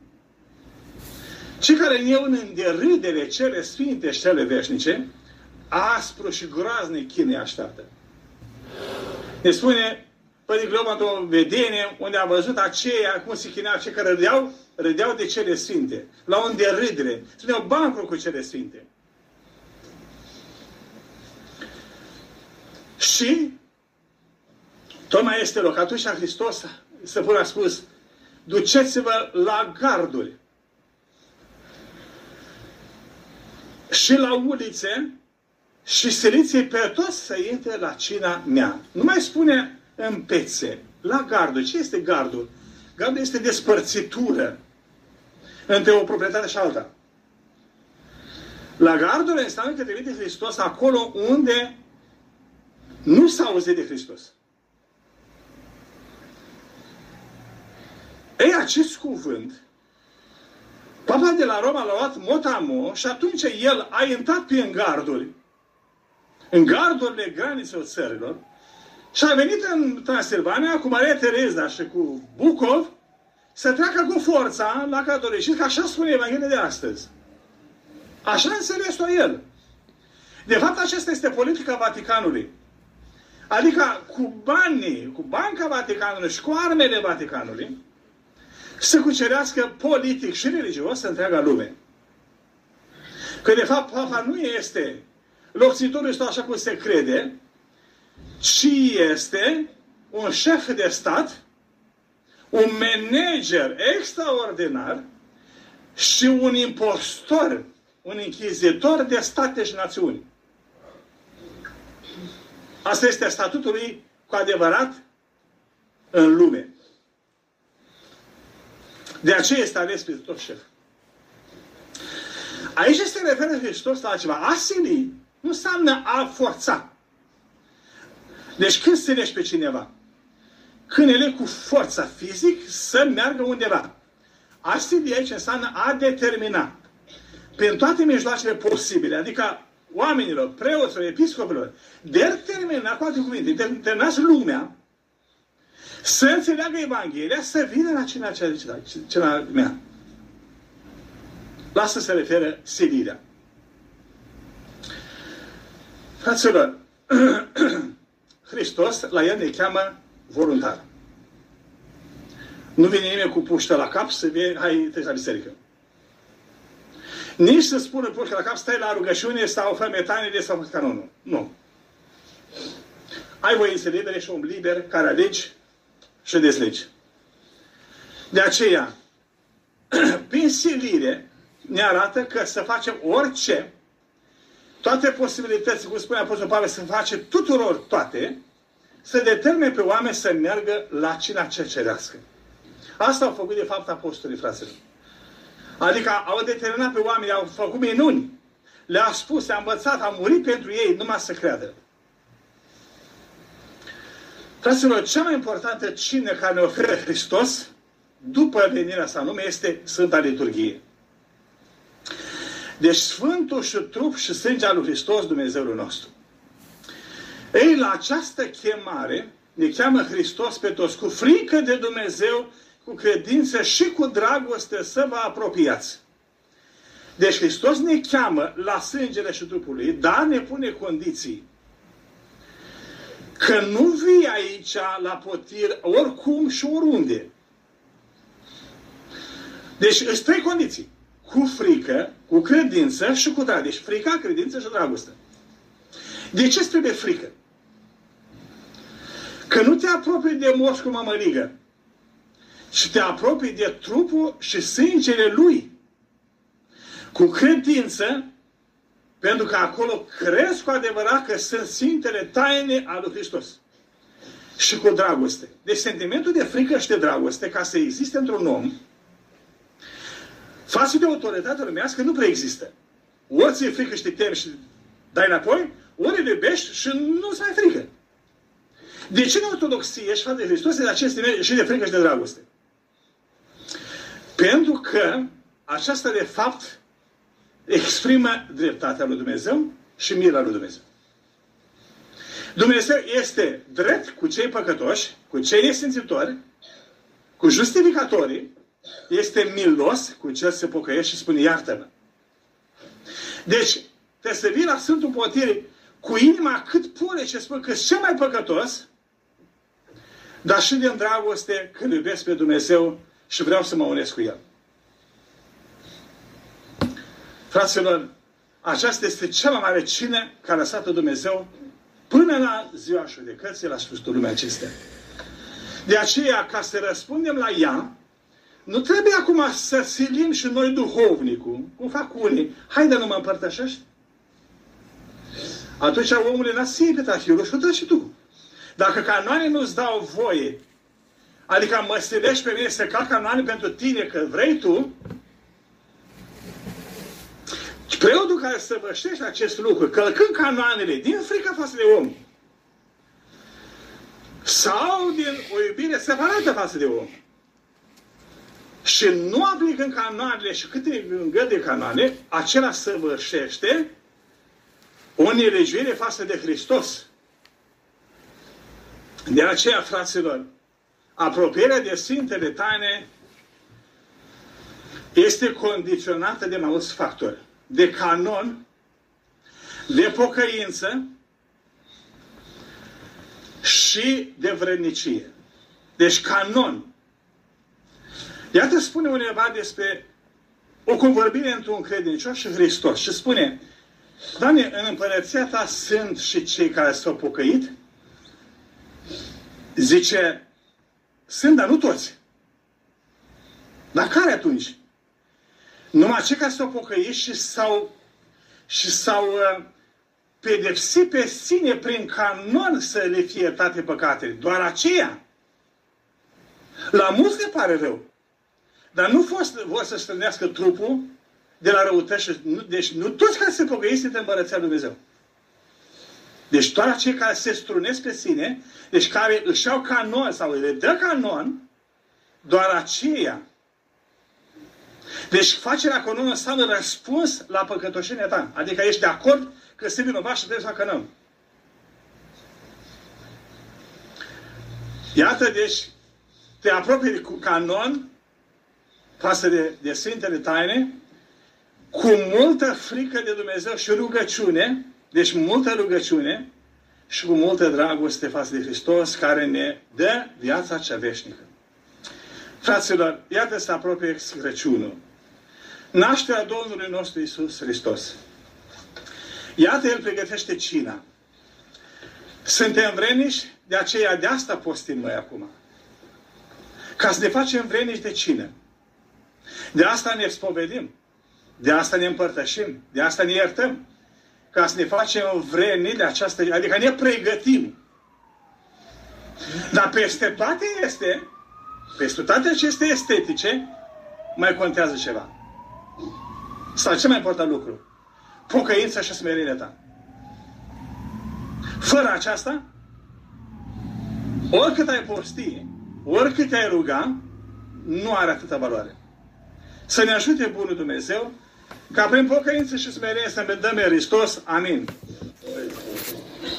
Cei care ne iau în deridere cele sfinte și cele veșnice, aspru și groaznic chin ne așteaptă. Ne spune Părinte Cleopa într-o vedenie unde a văzut aceia, cum se chineau, cei care râdeau, râdeau de cele sfinte. La un derâdere. Spuneau bancul cu cele sfinte. Și tot mai este loc. Atunci Hristos, Stăpânul a spus, duceți-vă la garduri și la ulițe și siliți-i pe toți să intre la cina mea. Nu mai spune în pețe, la gardul. Ce este gardul? Gardul este despărțitură între o proprietate și alta. La gardul înseamnă că trimite Hristos acolo unde nu s-a auzit de Hristos. Ei, acest cuvânt, Papa de la Roma l-a luat mot-a-mot și atunci el a intrat prin garduri, în gardurile granițelor țărilor, și a venit în Transilvania cu Maria Tereza și cu Bucov să treacă cu forța la catolicism, că așa spune Evanghelia de astăzi. Așa a înțeles-o el. De fapt, aceasta este politica Vaticanului. Adică cu banii, cu Banca Vaticanului și cu armele Vaticanului, să cucerească politic și religios întreaga lume. Că de fapt Papa nu este locțitorul ăsta așa cum se crede, ci este un șef de stat, un manager extraordinar și un impostor, un închizitor de state și națiuni. Asta este statutul lui cu adevărat în lume. De aceea este ales pe tot șef. Aici se referă Hristos la altceva. A sili nu înseamnă a forța. Deci când silești pe cineva, când el e cu forța fizic să meargă undeva. A sili aici înseamnă a determina. Prin toate mijloacele posibile, adică oamenilor, preoților, episcopilor, determina, cu alte cuvinte, determinați lumea să înțeleagă Evanghelia, să vină la cina cina mea. La asta se referă silirea. Fraților, Hristos la el ne cheamă voluntar. Nu vine nimeni cu puștă la cap să vie, hai, treci la biserică. Nici să spună puștă la cap, stai la rugăciune sau fă metanile sau fă canonul. Nu. Ai voință libere și om liber care alegi și dezlegi. De aceea, prin silire, ne arată că să facem orice, toate posibilitățile, cum spunea Apostolul Pavel, să face tuturor toate, să determine pe oameni să meargă la cina cea cerească. Asta au făcut de fapt apostolii, fraților. Adică au determinat pe oameni, au făcut minuni, le-a spus, le-a învățat, a murit pentru ei, numai să creadă. Fraților, cea mai importantă cină care ne oferă Hristos, după venirea sa nume, este Sfânta Liturghie. Deci Sfântul și trup și sânge al lui Hristos, Dumnezeul nostru. Ei, la această chemare ne cheamă Hristos pe toți, cu frică de Dumnezeu, cu credință și cu dragoste să vă apropiați. Deci Hristos ne cheamă la sângele și trupul lui, dar ne pune condiții. Că nu vii aici la potir oricum și oriunde. Deci sunt trei condiții. Cu frică, cu credință și cu dragoste. Deci frica, credință și dragoste. De ce îți trebuie frică? Că nu te apropii de moș cu mămăligă, și te apropii de trupul și sângele lui. Cu credință, pentru că acolo crezi cu adevărat că sunt sfintele taine ale lui Hristos. Și cu dragoste. Deci sentimentul de frică și de dragoste, ca să existe într-un om, față de autoritatea lumească, nu prea există. Ori ți-e frică și te temi și dai înapoi, ori îl iubești și nu-ți mai frică. De ce în ortodoxie și față de Hristos e de acest sentiment și de frică și de dragoste? Pentru că aceasta, de fapt, exprimă dreptatea lui Dumnezeu și mila lui Dumnezeu. Dumnezeu este drept cu cei păcătoși, cu cei nesimțitori, cu justificatorii, este milos cu cel se pocăiește și spune iartă-mă. Deci, trebuie să vii la Sfântul Potir cu inima cât pune ce spune că cel mai păcătos, dar și din dragoste când iubesc pe Dumnezeu și vreau să mă unesc cu El. Fraților, aceasta este cea mai mare cină care a lăsat Dumnezeu până la ziua judecății, la sfârșitul lumii acestea. De aceea, ca să răspundem la ea, nu trebuie acum să silim și noi duhovnicul, cum fac unii, haide nu mă împărtășești. Atunci omule n-a simt pe tafiul și o și tu. Dacă canoane nu-ți dau voie, adică mă silești pe mine să calc canoane pentru tine că vrei tu, preotul care săvârșește acest lucru, călcând canoanele din frică față de om, sau din o iubire separată față de om, și nu aplicând canoanele și câte îngăduie canoane, acela săvârșește o nelegiuire față de Hristos. De aceea, fraților, apropierea de Sfintele Taine este condiționată de mai mulți factori. De canon, de pocăință, și de vrednicie. Deci canon. Iată spune undeva despre o convorbire între un credincios și Hristos. Și spune, Doamne, în împărăția ta sunt și cei care s-au pocăit? Zice, sunt, dar nu toți. Dar care atunci? Numai cei care s-au pocăit și s-au și s-au uh, pedepsit pe sine prin canon să le fie iertate păcatele. Doar aceia. La mulți le pare rău. Dar nu fost, vor să strânească trupul de la răutăți. Deci nu toți care se pocăiesc sunt în Împărăția lui Dumnezeu. Deci doar cei care se strunesc pe sine, deci care își iau canon sau le dă canon, doar aceia. Deci facerea canon înseamnă răspuns la păcătoșenia ta. Adică ești de acord că se vinovat și trebuie să facă canon. Iată, deci, te apropii cu canon față de, de Sfintele Taine, cu multă frică de Dumnezeu și rugăciune, deci multă rugăciune și cu multă dragoste față de Hristos, care ne dă viața cea veșnică. Fraților, iată se apropie Crăciunul. Nașterea Domnului nostru Iisus Hristos. Iată, El pregătește cina. Suntem vreniși, de aceea de asta postim noi acum. Ca să ne facem vreniși de cină. De asta ne spovedim. De asta ne împărtășim. De asta ne iertăm. Ca să ne facem vreniși de această... Adică ne pregătim. Dar peste toate este, peste toate aceste estetice, mai contează ceva. Sau cel mai important lucru? Pocăința și smerenia ta. Fără aceasta, oricât ai posti, oricât ai ruga, nu are atâta valoare. Să ne ajute Bunul Dumnezeu ca prin pocăință și smerenie să ne dăm Hristos. Amin.